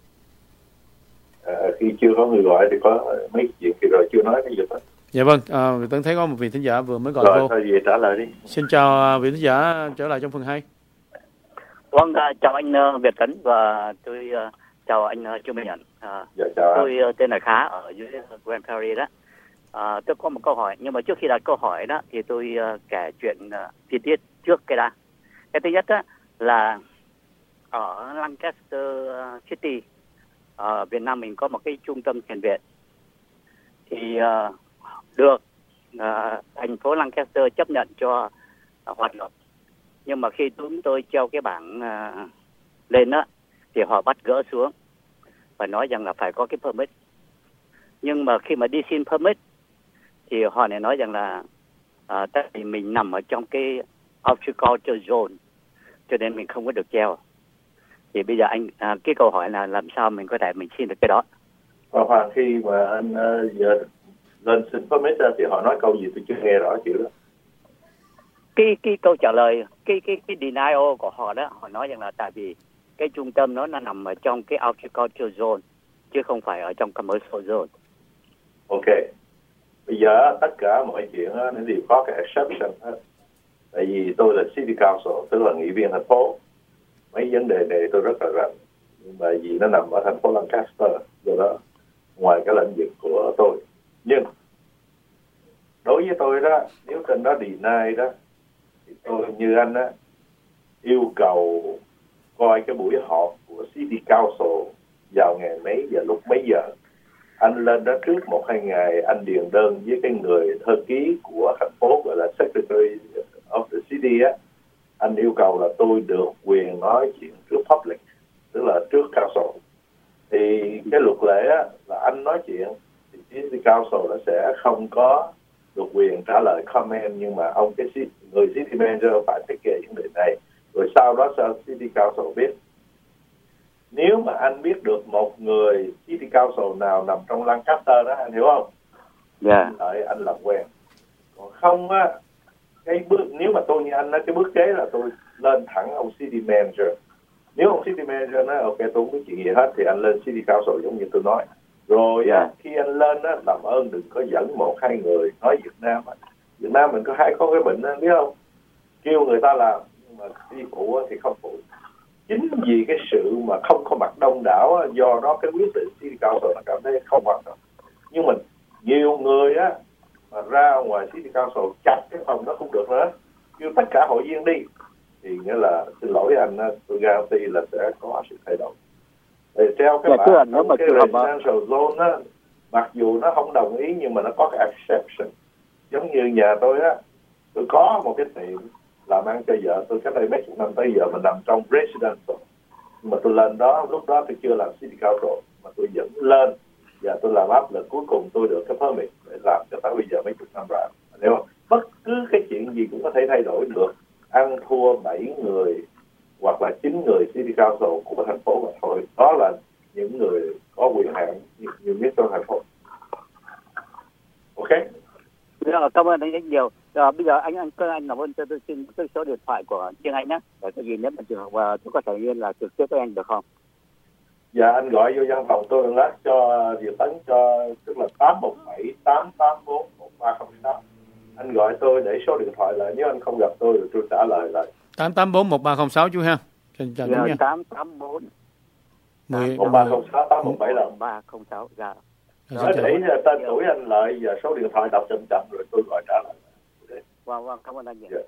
À, khi chưa có người gọi thì có mấy chuyện kia rồi chưa nói cái gì hết. Dạ vâng, à, Việt Tấn thấy có một vị thính giả vừa mới gọi rồi, vô. Thôi về trả lời đi. Xin chào uh, vị thính giả trở lại trong phần hai. Vâng, uh, chào anh uh, Việt Tấn và tôi uh, chào anh uh, Trương Minh Ẩn. À, dạ, chào tôi uh, tên là Khá ở dưới Grand Prairie đó. À, tôi có một câu hỏi, nhưng mà trước khi đặt câu hỏi đó thì tôi uh, kể chuyện uh, chi tiết trước cái đã. Cái thứ nhất đó là ở Lancaster City, ở Việt Nam mình có một cái trung tâm thiền viện. Thì uh, được uh, thành phố Lancaster chấp nhận cho uh, hoạt động. Nhưng mà khi chúng tôi treo cái bảng uh, lên đó thì họ bắt gỡ xuống và nói rằng là phải có cái permit. Nhưng mà khi mà đi xin permit thì họ lại nói rằng là à, tại vì mình nằm ở trong cái agriculture zone cho nên mình không có được treo. Thì bây giờ anh à, cái câu hỏi là làm sao mình có thể mình xin được cái đó? Và Hoàng, khi mà anh uh, giờ lên xin permit thì họ nói câu gì tôi chưa nghe rõ chữ đó. Cái cái câu trả lời cái cái cái denial của họ đó, họ nói rằng là tại vì cái trung tâm nó nó nằm ở trong cái agriculture zone chứ không phải ở trong commercial zone. Ok. Bây giờ tất cả mọi chuyện đó, nó đều có cái exception hết. Tại vì tôi là City Council, tức là nghị viên thành phố. Mấy vấn đề này tôi rất là rành. Nhưng mà vì nó nằm ở thành phố Lancaster, do đó ngoài cái lĩnh vực của tôi. Nhưng đối với tôi đó, nếu trên đó deny đó, thì tôi như anh á, yêu cầu coi cái buổi họp của City Council vào ngày mấy và lúc mấy giờ. Anh lên đó trước một hai ngày, anh điền đơn với cái người thư ký của thành phố gọi là Secretary of the City á. Anh yêu cầu là tôi được quyền nói chuyện trước public, tức là trước council. Thì cái luật lệ á, là anh nói chuyện thì City Council nó sẽ không có được quyền trả lời comment, nhưng mà ông cái người City Manager phải take care vấn đề này. Rồi sau đó sao City Council biết. Nếu mà anh biết được một người City Council nào nằm trong Lancaster đó, anh hiểu không? Dạ. Yeah. Đợi anh làm quen. Còn không á, cái bước nếu mà tôi như anh á, cái bước kế là tôi lên thẳng ông City Manager. Nếu ông City Manager nói ok tôi không biết chuyện gì hết thì anh lên City Council giống như tôi nói. Rồi yeah. á, khi anh lên á, làm ơn đừng có dẫn một hai người nói Việt Nam á. Việt Nam mình có hay có cái bệnh đó, biết không? Kêu người ta làm nhưng mà đi phụ á, thì không phụ. Chính vì cái sự mà không có mặt đông đảo á, do đó cái quyết định City Council nó cảm thấy không hoạt động. Nhưng mà nhiều người á mà ra ngoài City Council chặt cái phòng đó không được nữa, kêu tất cả hội viên đi thì nghĩa là xin lỗi anh á, tôi guarantee là sẽ có sự thay đổi. Thì theo các dạ, bạn nếu mà cái residential zone á, mặc dù nó không đồng ý nhưng mà nó có cái exception. Giống như nhà tôi á, tôi có một cái tiệm làm ăn cho vợ tôi cách đây mấy chục năm tới giờ mình nằm trong residential, nhưng mà tôi lên đó lúc đó tôi chưa làm City Council mà tôi vẫn lên và tôi làm áp lực, cuối cùng tôi được cái permit để làm cho tới bây giờ mấy chục năm rồi. Nếu bất cứ cái chuyện gì cũng có thể thay đổi được, ăn thua bảy người hoặc là chín người City Council của thành phố mà thôi, đó là những người có quyền hạn nhiều nhất trong thành phố. Ok. Rồi, cảm ơn anh rất nhiều. Rồi, bây giờ anh anh cơ anh làm ơn cho tôi xin cái số điện thoại của Trương Anh nhé, để có gì nếu mà trường hợp và tôi có thể là trực tiếp với anh được không? Dạ anh gọi vô văn phòng tôi lát cho Việt Tấn cho, tức là tám một bảy tám tám bốn một ba không sáu. Anh gọi tôi để số điện thoại lại, nếu anh không gặp tôi thì tôi trả lời lại. tám tám bốn một ba không sáu chú ha. Xin chào dạ, nha. tám tám bốn một ba không sáu tám một bảy là một ba không sáu. Dạ. Nói để tên tuổi anh lại và số điện thoại đọc chậm chậm rồi tôi gọi trả lời. Vâng, vâng, cảm ơn anh nhiều. Yeah.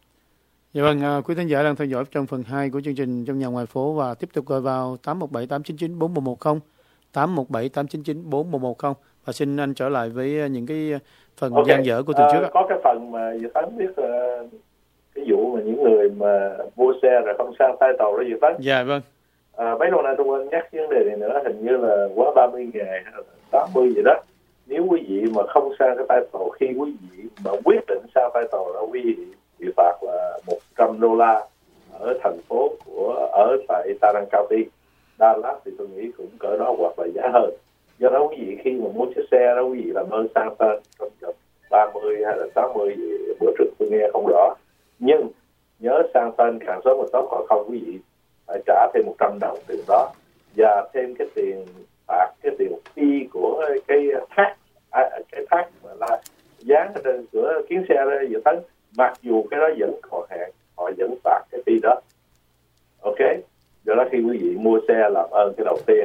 Dạ vâng, à, quý thính giả đang theo dõi trong phần hai của chương trình Trong Nhà Ngoài Phố và tiếp tục gọi vào tám một bảy tám chín chín bốn một một không, tám một bảy tám chín chín bốn một một không và xin anh trở lại với những cái phần okay. dang dở của tuần uh, trước. Có cái phần mà Việt Tấn biết uh, cái vụ mà những người mà mua xe rồi không sang tay tàu đó Việt Tấn. Dạ vâng. À, mấy lâu nay tôi quên nhắc vấn đề này nữa, hình như là quá ba mươi ngày hay là tám mươi gì đó. Nếu quý vị mà không sang cái tay tàu, khi quý vị mà quyết định sang tay tàu đó, quý vị bị phạt là một trăm đô la ở thành phố của ở tại Tarrant County. Dallas thì tôi nghĩ cũng cỡ đó hoặc là giá hơn. Do đó quý vị khi mà mua chiếc xe đó, quý vị làm ơn sang tên trong vòng ba mươi hay là tám mươi gì bữa trước tôi nghe không rõ. Nhưng nhớ sang tên càng sớm càng tốt, còn không quý vị phải trả thêm một trăm đồng tiền đó và thêm cái tiền phạt, cái tiền fee của cái tax, cái tax mà là dán ở trên cửa kiến xe đó Dự Tấn, mặc dù cái đó vẫn còn hạn, họ vẫn phạt cái fee đó. Ok, do đó khi quý vị mua xe làm ơn cái đầu tiên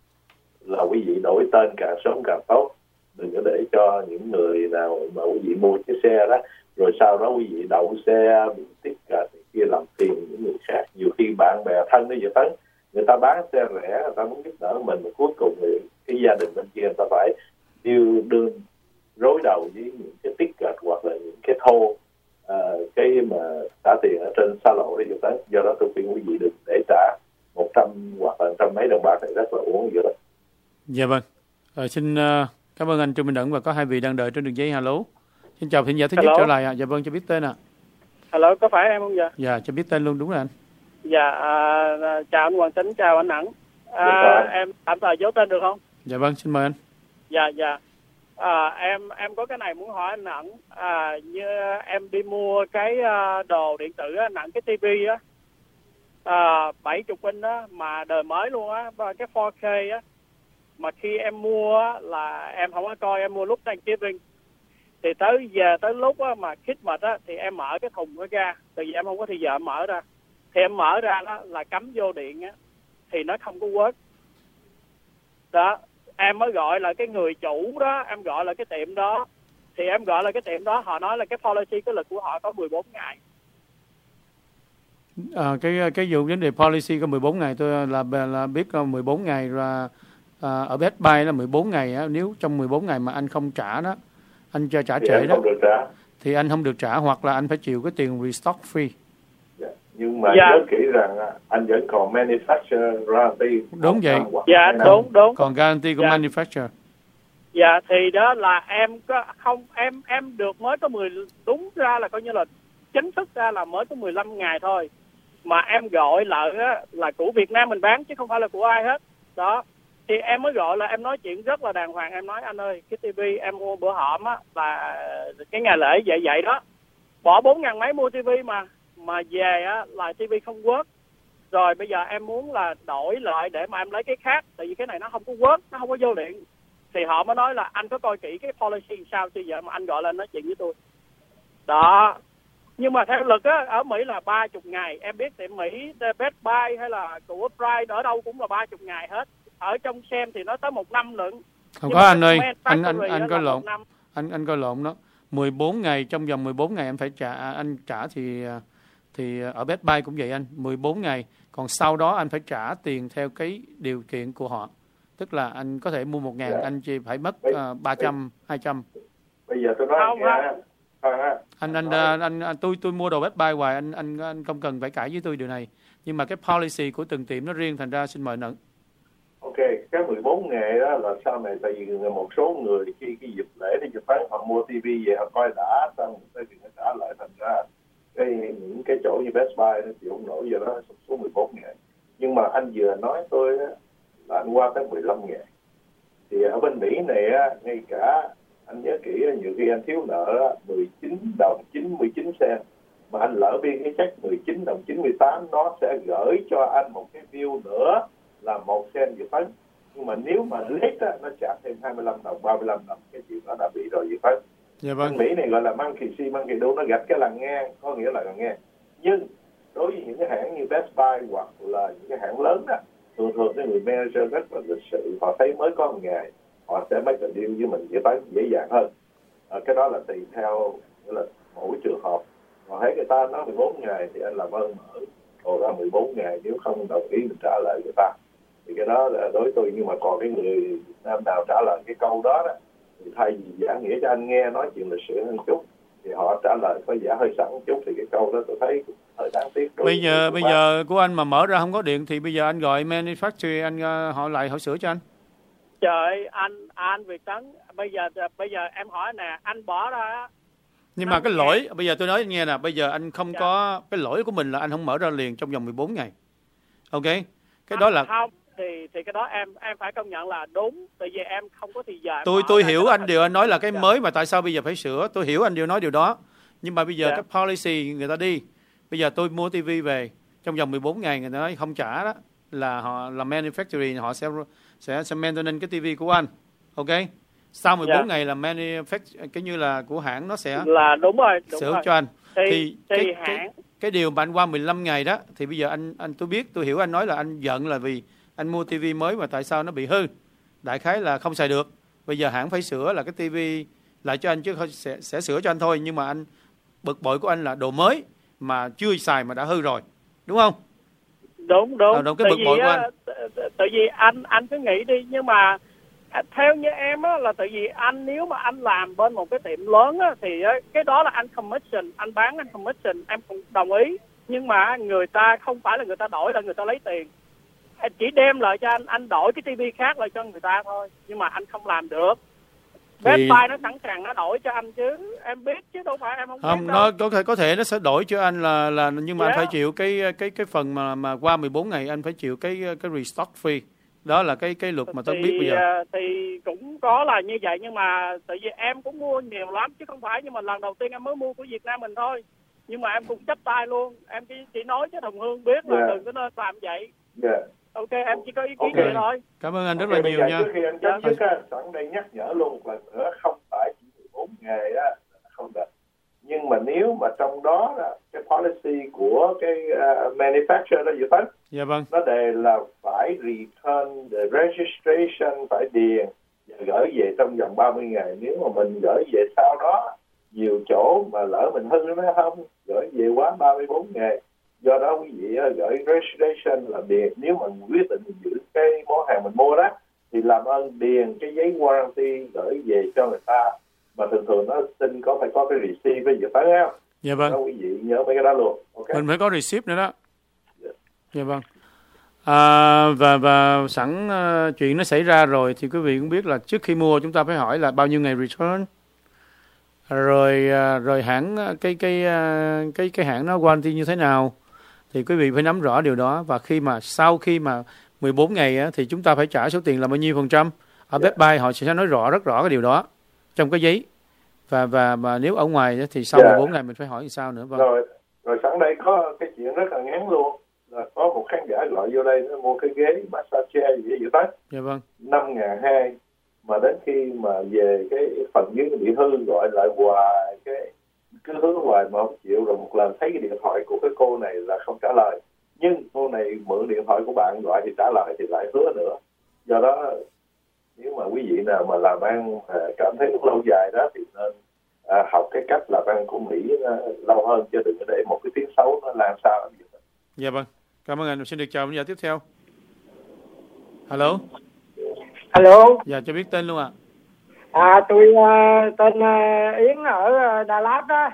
là quý vị đổi tên càng sớm càng tốt, đừng có để cho những người nào mà quý vị mua chiếc xe đó rồi sau đó quý vị đậu xe bị tích cả kia làm phiền những người khác. Nhiều khi bạn bè thân đi Dự Tấn, người ta bán xe rẻ, người ta muốn giúp đỡ mình, mà cuối cùng thì cái gia đình bên kia người ta phải tiêu đương rối đầu với những cái ticket hoặc là những cái thô uh, cái mà trả tiền ở trên xa lộ đi Dự Tấn. Do đó tôi khuyên quý vị đừng để trả một trăm hoặc là trăm mấy đồng bạc này, rất là uổng vậy đó. Dạ vâng. Rồi xin uh, Cảm ơn anh Trương Minh Ẩn và có hai vị đang đợi trên đường dây. Hello. Xin chào thính giả thứ nhất Hello. trở lại ạ. Dạ vâng, cho biết tên ạ. Hello, có phải em không vậy? Dạ, cho biết tên luôn, đúng rồi anh. Dạ, à, chào anh Hoàng Tính, chào anh Ẩn. À, em tạm thời giấu tên được không? Dạ vâng, xin mời anh. Dạ, dạ. À, em em có cái này muốn hỏi anh Ẩn. À, như em đi mua cái uh, đồ điện tử á, nặng cái tivi á, à, bảy mươi inch á, mà đời mới luôn á, và cái four K á, mà khi em mua á, là em không có coi, em mua lúc đang shipping. Thì tới giờ tới lúc á, mà khít mệt á, thì em mở cái thùng nó ra, tại vì em không có thì giờ em mở ra. Thì em mở ra đó là cắm vô điện á, thì nó không có work. Đó, em mới gọi là cái người chủ đó, em gọi là cái tiệm đó. Thì em gọi là cái tiệm đó, họ nói là cái policy, cái lịch của họ có mười bốn ngày. À, cái cái vụ vấn đề policy có mười bốn ngày, tôi là là biết mười bốn ngày rồi. À, ở Best Buy là mười bốn ngày á, nếu trong mười bốn ngày mà anh không trả đó, anh cho trả thì trễ đó trả. thì anh không được trả, hoặc là anh phải chịu cái tiền restock free. Yeah. Nhưng mà Dạ. nhớ kỹ rằng anh vẫn còn manufacturer guarantee. Đúng vậy. Dạ, đúng, đúng. Còn guarantee của Dạ. manufacturer. Dạ, thì đó là em có không em em được mới có mười, đúng ra là coi như là chính thức ra là mới có mười lăm ngày thôi. Mà em gọi lại á, là của Việt Nam mình bán chứ không phải là của ai hết. Đó. Thì em mới gọi là em nói chuyện rất là đàng hoàng, em nói anh ơi, cái tivi em mua bữa hổm á là cái ngày lễ vậy vậy đó. Bỏ bốn ngàn mấy mua tivi mà mà về á là tivi không work. Rồi bây giờ em muốn là đổi lại để mà em lấy cái khác, tại vì cái này nó không có work, nó không có vô điện. Thì họ mới nói là anh có coi kỹ cái policy sao chứ vậy mà anh gọi lên nói chuyện với tôi. Đó. Nhưng mà theo luật á, ở Mỹ là ba mươi ngày. Em biết tiệm Mỹ, Best Buy hay là của Pride ở đâu cũng là ba mươi ngày hết. Ở trong xem thì nó tới một năm lận. Không Nhưng có mà anh ơi, cái anh anh manufacturing anh á coi là lộn. một năm. Anh anh coi lộn đó. mười bốn ngày, trong vòng mười bốn ngày anh phải trả, anh trả thì thì ở Best Buy cũng vậy anh, mười bốn ngày, còn sau đó anh phải trả tiền theo cái điều kiện của họ. Tức là anh có thể mua một ngàn, Dạ. anh chỉ phải mất uh, ba trăm, hai trăm. Bây giờ tôi nói Không, nghe. Khoan á. Anh anh, anh anh anh tôi tôi mua đồ Best Buy hoài, anh anh anh không cần phải cãi với tôi điều này. Nhưng mà cái policy của từng tiệm nó riêng, thành ra xin mời Nẫn. Ok, cái mười bốn ngày đó là sau này, tại vì một số người khi cái dịp lễ thì dịp bán họ mua tivi về họ coi đã, xong tới thì họ trả lại, thành ra cái những cái chỗ như Best Buy nó chịu không nổi, giờ đó số mười bốn ngày. Nhưng mà anh vừa nói tôi đó, là anh qua tới mười lăm ngày. Thì ở bên Mỹ này á, ngay cả anh nhớ kỹ là nhiều khi anh thiếu nợ á, mười chín đồng chín mươi chín cent, mà anh lỡ biên cái check mười chín đồng chín mươi tám, nó sẽ gửi cho anh một cái bill nữa là một cent Việt Tân. Nhưng mà nếu mà late á, nó trả thêm hai mươi lăm đồng, ba mươi lăm đồng, cái chuyện đó đã bị rồi Việt Tân. Dạ vâng. Bên Mỹ này gọi là monkey see, monkey do, nó gạch cái lằn ngang, có nghĩa là lằn ngang. Nhưng đối với những cái hãng như Best Buy hoặc là những cái hãng lớn đó, thường thường cái người manager rất là lịch sự, họ thấy mới có một ngày, họ sẽ make a deal với mình dễ bán dễ dàng hơn. À, cái đó là tùy theo là mỗi trường hợp. Họ thấy người ta nói mười bốn ngày thì anh làm ơn mở, còn ra mười bốn ngày nếu không đồng ý mình trả lời người ta. Thì cái đó là đối với tôi. Nhưng mà còn cái người Việt Nam nào trả lời cái câu đó đó, thì thay vì giả nghĩa cho anh nghe nói chuyện lịch sự hơn chút, thì họ trả lời có giả hơi sẵn chút, thì cái câu đó tôi thấy hơi đáng tiếc. Bây giờ bây giờ của anh mà mở ra không có điện thì bây giờ anh gọi manufacturer, anh uh, họ lại họ sửa cho anh. Trời, anh anh Việt Tấn, bây giờ bây giờ em hỏi nè, anh bỏ ra. Nhưng mà cái lỗi, bây giờ tôi nói anh nghe nè, bây giờ anh không Dạ. có, cái lỗi của mình là anh không mở ra liền trong vòng mười bốn ngày. Ok? Cái đó là Không, thì thì cái đó em em phải công nhận là đúng, tại vì em không có thì giờ. em tôi mở tôi ra hiểu cái anh đó điều anh nói là cái Dạ. mới mà tại sao bây giờ phải sửa, tôi hiểu anh điều nói điều đó. Nhưng mà bây giờ Dạ. cái policy người ta đi, bây giờ tôi mua tivi về trong vòng mười bốn ngày người ta nói không trả đó, là họ là manufacturing, họ sẽ sẽ sẽ maintenance cái tivi của anh. Ok? Sau mười bốn Dạ. ngày là manufacturing, cái như là của hãng nó sẽ là đúng rồi, đúng sửa rồi. cho anh. Thì thì thì cái, hãng cái cái điều mà anh qua mười lăm ngày đó thì bây giờ anh anh tôi biết, tôi hiểu anh nói là anh giận là vì anh mua tivi mới mà tại sao nó bị hư, đại khái là không xài được. Bây giờ hãng phải sửa là cái tivi lại cho anh chứ không sẽ sẽ sửa cho anh thôi, nhưng mà anh bực bội của anh là đồ mới mà chưa xài mà đã hư rồi, đúng không? đúng đúng. À, đúng cái Tại bực vì bội của á, anh. t- t- tại vì anh anh cứ nghĩ đi, nhưng mà theo như em á, là tại vì anh nếu mà anh làm bên một cái tiệm lớn á, thì á, cái đó là anh commission, anh bán anh commission, em cũng đồng ý. Nhưng mà người ta không phải là người ta đổi, là người ta lấy tiền. Chỉ đem lại cho anh, anh đổi cái tivi khác lại cho người ta thôi. Nhưng mà anh không làm được. Best Thì- Buy nó sẵn sàng nó đổi cho anh chứ, em biết chứ đâu phải em không, Không, biết nó đâu. có thể có thể nó sẽ đổi cho anh là là nhưng mà anh Dạ. phải chịu cái cái cái phần mà mà qua mười bốn ngày anh phải chịu cái cái restock fee. Đó là cái cái luật mà Tấn biết bây Thì giờ. à, thì cũng có là như vậy, nhưng mà tại vì em cũng mua nhiều lắm chứ không phải, nhưng mà lần đầu tiên em mới mua của Việt Nam mình thôi, nhưng mà em cũng chấp tay luôn, em chỉ chỉ nói cho đồng hương biết là Dạ. đừng có nên làm vậy. Dạ. Ok, em chỉ có ý kiến Ok. vậy thôi. Cảm ơn anh rất Ok, là bây nhiều giờ nha. Trước khi anh chấm dứt á, sẵn đây nhắc nhở luôn một lần nữa, không phải chỉ mười bốn ngày á không được. Nhưng mà nếu mà trong đó là cái policy của cái uh, manufacturer đó dự toán, Dạ vâng. nó đề là phải return the registration, phải điền và gửi về trong vòng ba mươi ngày. Nếu mà mình gửi về sau đó, nhiều chỗ mà lỡ mình hư nó không gửi về quá ba mươi bốn ngày. Do đó quý vị á, gửi registration là điền. Nếu mà quyết định giữ cái món hàng mình mua đó thì làm ơn điền cái giấy warranty gửi về cho người ta. Mà thường thường nó xin có phải có cái receipt với dự toán không? Dạ vâng. Đó, quý vị nhớ mấy cái đó luôn. Ok. Mình phải có receipt nữa đó. Dạ vâng. À, và và sẵn uh, chuyện nó xảy ra rồi thì quý vị cũng biết là trước khi mua chúng ta phải hỏi là bao nhiêu ngày return. Rồi uh, rồi hãng uh, cái cái uh, cái cái hãng nó warranty như thế nào thì quý vị phải nắm rõ điều đó, và khi mà sau khi mà mười bốn ngày á, thì chúng ta phải trả số tiền là bao nhiêu phần trăm. Ở Best Buy họ sẽ nói rõ rất rõ cái điều đó trong cái giấy. Và và mà nếu ở ngoài á, thì sau Dạ. mười bốn ngày mình phải hỏi làm sao nữa. Vâng. Rồi, rồi sẵn đây có cái chuyện rất là ngắn luôn. Là có một khán giả gọi vô đây nó mua cái ghế massage chair gì vậy đó. Dạ vâng. năm ngàn hai mà đến khi mà về cái phần dưới nó bị hư gọi lại hoài, cái cứ hứa hoài mà không chịu. Rồi một lần thấy cái điện thoại của cái cô này là không trả lời, nhưng cô này mượn điện thoại của bạn gọi thì trả lời thì lại hứa nữa. Do đó nếu mà quý vị nào mà làm ăn à, cảm thấy lâu dài đó thì nên à, học cái cách làm ăn của Mỹ à, lâu hơn, chứ đừng có để một cái tiếng xấu nó lan xa lắm. Dạ vâng. Cảm ơn anh. Xin được chào bây giờ tiếp theo. Hello. Alo. Dạ cho biết tên luôn ạ. À, tôi uh, tên uh, Yến ở uh, Đà Lạt đó.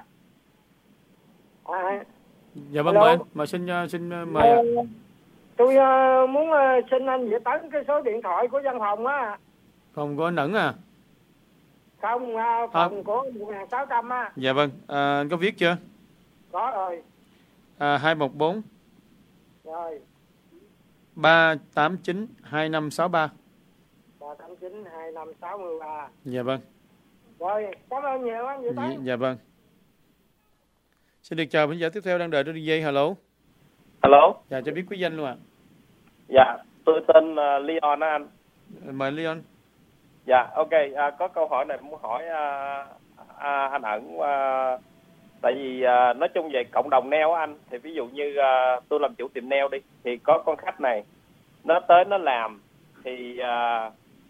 À, Dạ vâng, Hello. mời anh. Mà xin uh, xin uh, mời ạ. uh, tôi uh, muốn uh, xin anh Việt Tấn cái số điện thoại của văn phòng á. Phòng của anh Ẩn à? Không, uh, phòng của một nghìn sáu trăm á. Dạ vâng. À, anh có viết chưa? Có rồi. À, hai một bốn Rồi, ba tám chín hai năm sáu ba. ba tám chín hai năm sáu ba. Dạ vâng. Rồi, cảm ơn nhiều anh Việt Dạ, Tấn. dạ vâng. Xin được chào khán giả tiếp theo đang đợi trên đi dây. Hello. Alo. Dạ cho biết quý danh luôn ạ. Dạ, tôi tên uh, Leon á anh. Mời Leon. Dạ, ok. À, có câu hỏi này muốn hỏi à, à, anh Ẩn. À, tại vì à, nói chung về cộng đồng nail á anh, thì ví dụ như à, tôi làm chủ tiệm nail đi, thì có con khách này nó tới nó làm thì à,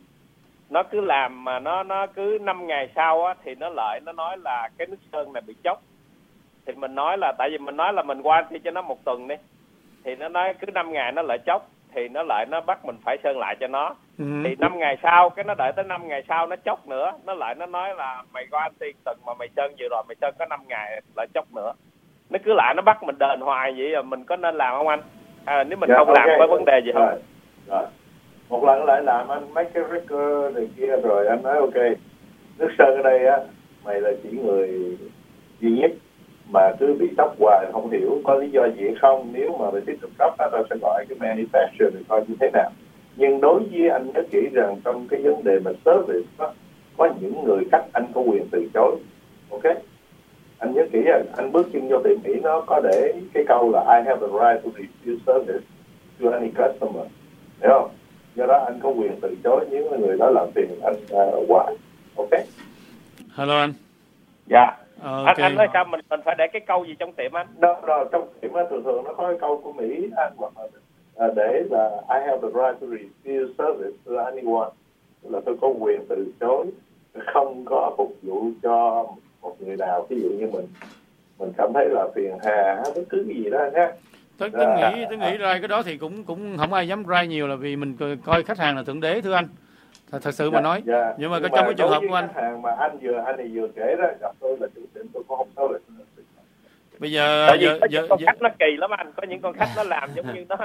nó cứ làm mà nó nó cứ năm ngày sau á thì nó lại nó nói là cái nước sơn này bị chóc. Thì mình nói là tại vì mình nói là mình qua thì cho nó một tuần đi, thì nó nói cứ năm ngày nó lại chóc, thì nó lại nó bắt mình phải sơn lại cho nó. Ừ. Thì năm ngày sau, cái nó đợi tới năm ngày sau nó chóc nữa, nó lại nó nói là mày qua anh tiên tuần mà mày sơn vừa rồi mày sơn có năm ngày lại chóc nữa. Nó cứ lại nó bắt mình đền hoài vậy, rồi mình có nên làm không anh? À, nếu mình Dạ, không okay. làm có vấn đề gì không? Rồi. Rồi. Một lần lại làm anh mấy cái record này kia rồi anh nói ok, nước sơn ở đây á mày là chỉ người duy nhất mà cứ bị tóc hoài không hiểu có lý do gì không. Nếu mà mày tiếp tục tóc á tao sẽ gọi cái manufacturer để coi như thế nào. Nhưng đối với anh nhớ kỹ rằng trong cái vấn đề mà service đó, có những người khách anh có quyền từ chối. Ok, anh nhớ kỹ rằng anh bước chân vô tiệm Mỹ nó có để cái câu là I have the right to refuse service to any customer, hiểu không? Do đó anh có quyền từ chối nếu người đó làm phiền anh uh, hoài. Ok. Hello anh. Dạ. Ờ, Anh, ok. anh nói sao mình mình phải để cái câu gì trong tiệm anh? Đó, đó, trong tiệm á thường thường nó có cái câu của Mỹ anh hoặc là à, để là I have the right to refuse service to anyone, là tôi có quyền từ chối không có phục vụ cho một người nào. Ví dụ như mình mình cảm thấy là phiền hà bất cứ cái gì đó nhé. Tôi, tôi nghĩ tôi nghĩ ra cái đó thì cũng cũng không ai dám ra nhiều, là vì mình coi khách hàng là thượng đế thưa anh. Thật, thật sự Dạ, mà nói. dạ. Nhưng mà Nhưng trong mà cái trường đối hợp với của anh khách hàng mà anh vừa anh này vừa kể đó, gặp tôi là chủ tiệm tôi cũng không sao được. bây giờ Tại vì giờ có giờ, những con giờ khách nó kỳ lắm anh, có những con khách nó làm giống như nó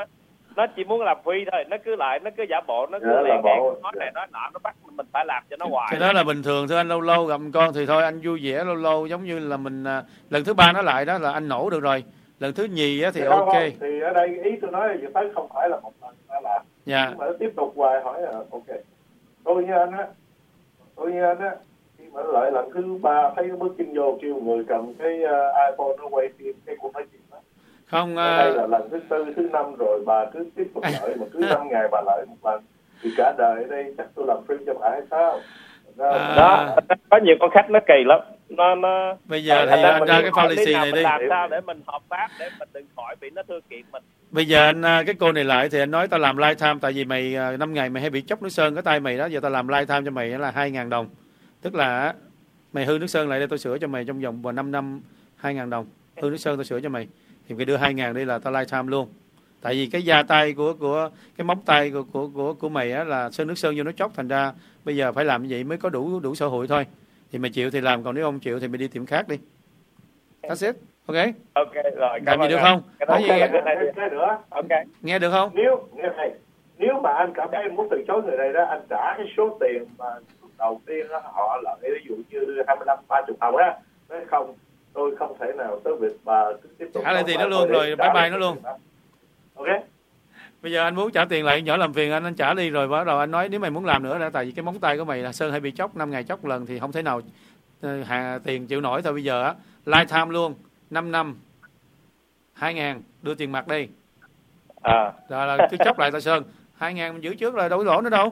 nó chỉ muốn làm free thôi, nó cứ lại nó cứ giả bộ, nó cứ Dạ, lè làm kẹt bộ. nói này nói nọ, nó bắt mình phải làm cho nó hoài. Cái đó là bình thường thôi anh, lâu lâu gặp con thì thôi anh vui vẻ, lâu lâu giống như là mình à, lần thứ ba nó lại đó là anh nổ được rồi, lần thứ nhì á thì Không, ok. không. Thì ở đây ý tôi nói là Việt Tấn không phải là một lần nó làm, Dạ. nhưng mà nó tiếp tục hoài hỏi là ok. Tôi như anh á, tôi như anh á, khi mà lại lần thứ ba thấy nó bước chân vô kêu người cầm cái uh, iPhone nó quay phim, cái cũng nói chuyện đó. Không. Ở Uh... đây là lần thứ tư, thứ năm rồi, bà cứ tiếp tục lợi, mà cứ năm ngày bà lợi một lần, thì cả đời ở đây chắc tôi làm free cho bà hay sao? Đó, À. đó, có nhiều con khách nó kỳ lắm, nó nó Bây giờ thì anh ra cái policy này đi. làm sao để mình hợp pháp, để mình đừng khỏi bị nó thưa kiện mình. Bây giờ anh à, cái cô này lại thì anh nói tao làm lifetime, tại vì mày à, năm ngày mày hay bị chóc nước sơn cái tay mày đó, giờ tao làm lifetime cho mày là hai ngàn đồng, tức là mày hư nước sơn lại đây tôi sửa cho mày trong vòng năm năm hai ngàn đồng, hư nước sơn tôi sửa cho mày thì mày đưa hai ngàn đi là tao lifetime luôn. Tại vì cái da tay của của cái móng tay của của của, của mày á là sơn nước sơn vô nó chóc, thành ra bây giờ phải làm như vậy mới có đủ đủ xã hội thôi. Thì mày chịu thì làm, còn nếu không chịu thì mày đi tiệm khác đi. That's it. Ok. Ok rồi. Làm gì được không? Nói gì cái, cái, cái nữa. Ok. Nghe được không? Nếu nghe này, nếu mà anh cảm thấy anh muốn từ chối người này đó, anh trả cái số tiền mà đầu tiên đó, họ lợi ví dụ như hai mươi lăm ba mươi đồng á, nói không, tôi không thể nào tới việc bà cứ tiếp tục trả lại tiền nó luôn rồi, bye bye nó luôn. Ok. Bây giờ anh muốn trả tiền lại, nhỏ làm phiền anh anh trả đi rồi bắt đầu anh nói nếu mày muốn làm nữa là tại vì cái móng tay của mày là sơn hay bị chóc, năm ngày chóc một lần thì không thể nào uh, hà, tiền chịu nổi thôi. Bây giờ á lifetime luôn, năm năm hai ngàn đưa tiền mặt đi. À. Rồi là cứ chóc lại tao sơn hai ngàn mình giữ trước là đâu có lỗ nữa đâu.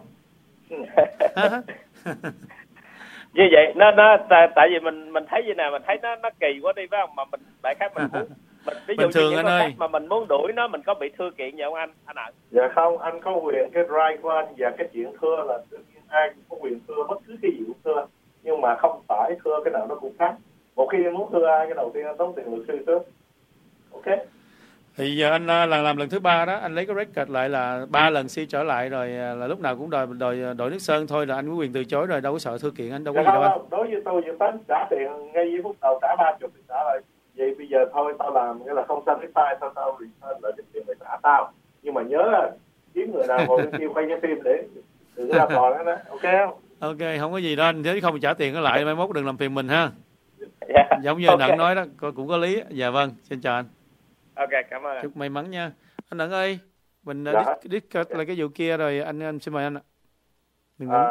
Như vậy nó nó tại, tại vì mình mình thấy như nào mình thấy nó nó kỳ quá đi phải không, mà mình đại khái mình muốn mình ví dụ bình thường như anh những ơi, mà mình muốn đuổi nó, mình có bị thưa kiện gì không anh anh ạ? Dạ không, anh có quyền cái right của anh, và cái chuyện thưa là tự nhiên ai cũng có quyền thưa bất cứ cái gì cũng thưa, nhưng mà không phải thưa cái nào nó cũng khác. Một khi anh muốn thưa ai, cái đầu tiên anh tốn tiền luật sư trước. Ok. Thì giờ anh lần làm lần thứ ba đó, anh lấy cái record lại là ba lần si trở lại rồi, là lúc nào cũng đòi đòi đổi nước sơn thôi, là anh có quyền từ chối rồi, đâu có sợ thưa kiện, anh đâu có dạ gì đâu anh. Đối với tôi, Việt Tấn trả tiền ngay giây phút đầu trả ba chục thì trả lại. Vậy bây giờ thôi tao làm nghĩa là không xanh cái tay, tao tao return lại cái tiền mày trả tao. Nhưng mà nhớ là kiếm người nào ngồi bên kia quay cái phim để đừng ra còn đó, đó. Ok không? Ok, không có gì đâu anh, thế không trả tiền nó lại, mai mốt đừng làm phiền mình ha. Yeah. Giống như Okay. Nận nói đó, cũng có lý. Dạ vâng, xin chào anh. Ok, cảm ơn. Chúc may mắn nha. Anh Nận ơi, mình Dạ. discuss lại cái vụ kia rồi, anh anh xin mời anh ạ. Đừng À,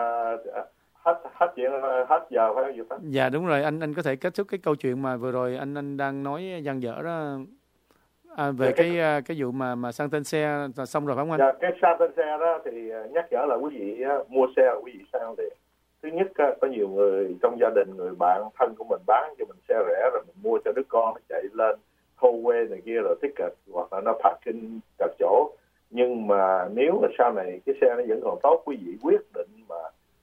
hết hết chuyện hết giờ phải không Việt Tấn? Dạ đúng rồi, anh anh có thể kết thúc cái câu chuyện mà vừa rồi anh anh đang nói dang dở đó. À, về dạ, cái cái, cái vụ mà mà sang tên xe xong rồi phải không anh? Dạ, cái sang tên xe đó thì nhắc nhở là quý vị mua xe là quý vị sang liền. Thứ nhất có nhiều người trong gia đình, người bạn thân của mình bán cho mình xe rẻ rồi mình mua cho đứa con nó chạy lên thâu quê này kia rồi ticket hoặc là nó parking cả chỗ. Nhưng mà nếu mà sau này cái xe nó vẫn còn tốt, quý vị quyết định mà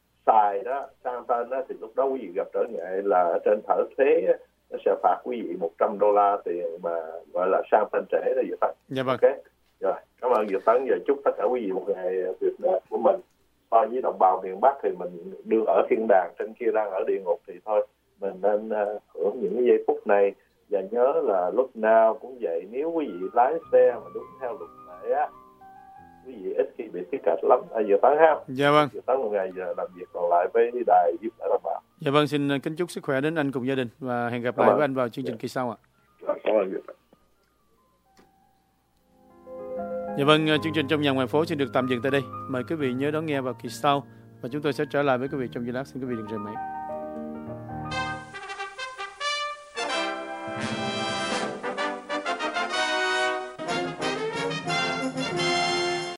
xài đó, sang tên đó, thì lúc đó quý vị gặp trở ngại là ở trên thở thuế nó sẽ phạt quý vị một trăm đô la tiền mà gọi là sang tên trễ đó Việt Tấn. Dạ vâng. Ok. Rồi, cảm ơn Việt Tấn và chúc tất cả quý vị một ngày tuyệt vời của mình. So với đồng bào miền Bắc thì mình đương ở thiên đàng, trên kia đang ở địa ngục thì thôi mình nên uh, hưởng những cái giây phút này. Và nhớ là lúc nào cũng vậy, nếu quý vị lái xe mà đúng theo luật lệ á, quý vị ít khi bị tiết kịch lắm. À, Việt Tấn ha. Dạ vâng. Việt Tấn một ngày giờ làm việc còn lại với đài giúp đỡ đồng bào. Dạ vâng, xin kính chúc sức khỏe đến anh cùng gia đình và hẹn gặp Cảm lại ơn. với anh vào chương trình kỳ sau ạ. Cảm ơn Việt Tấn. Dạ vâng, chương trình Trong Nhà Ngoài Phố xin được tạm dừng tại đây. Mời quý vị nhớ đón nghe vào kỳ sau và chúng tôi sẽ trở lại với quý vị trong giây lát. Xin quý vị đừng rời máy.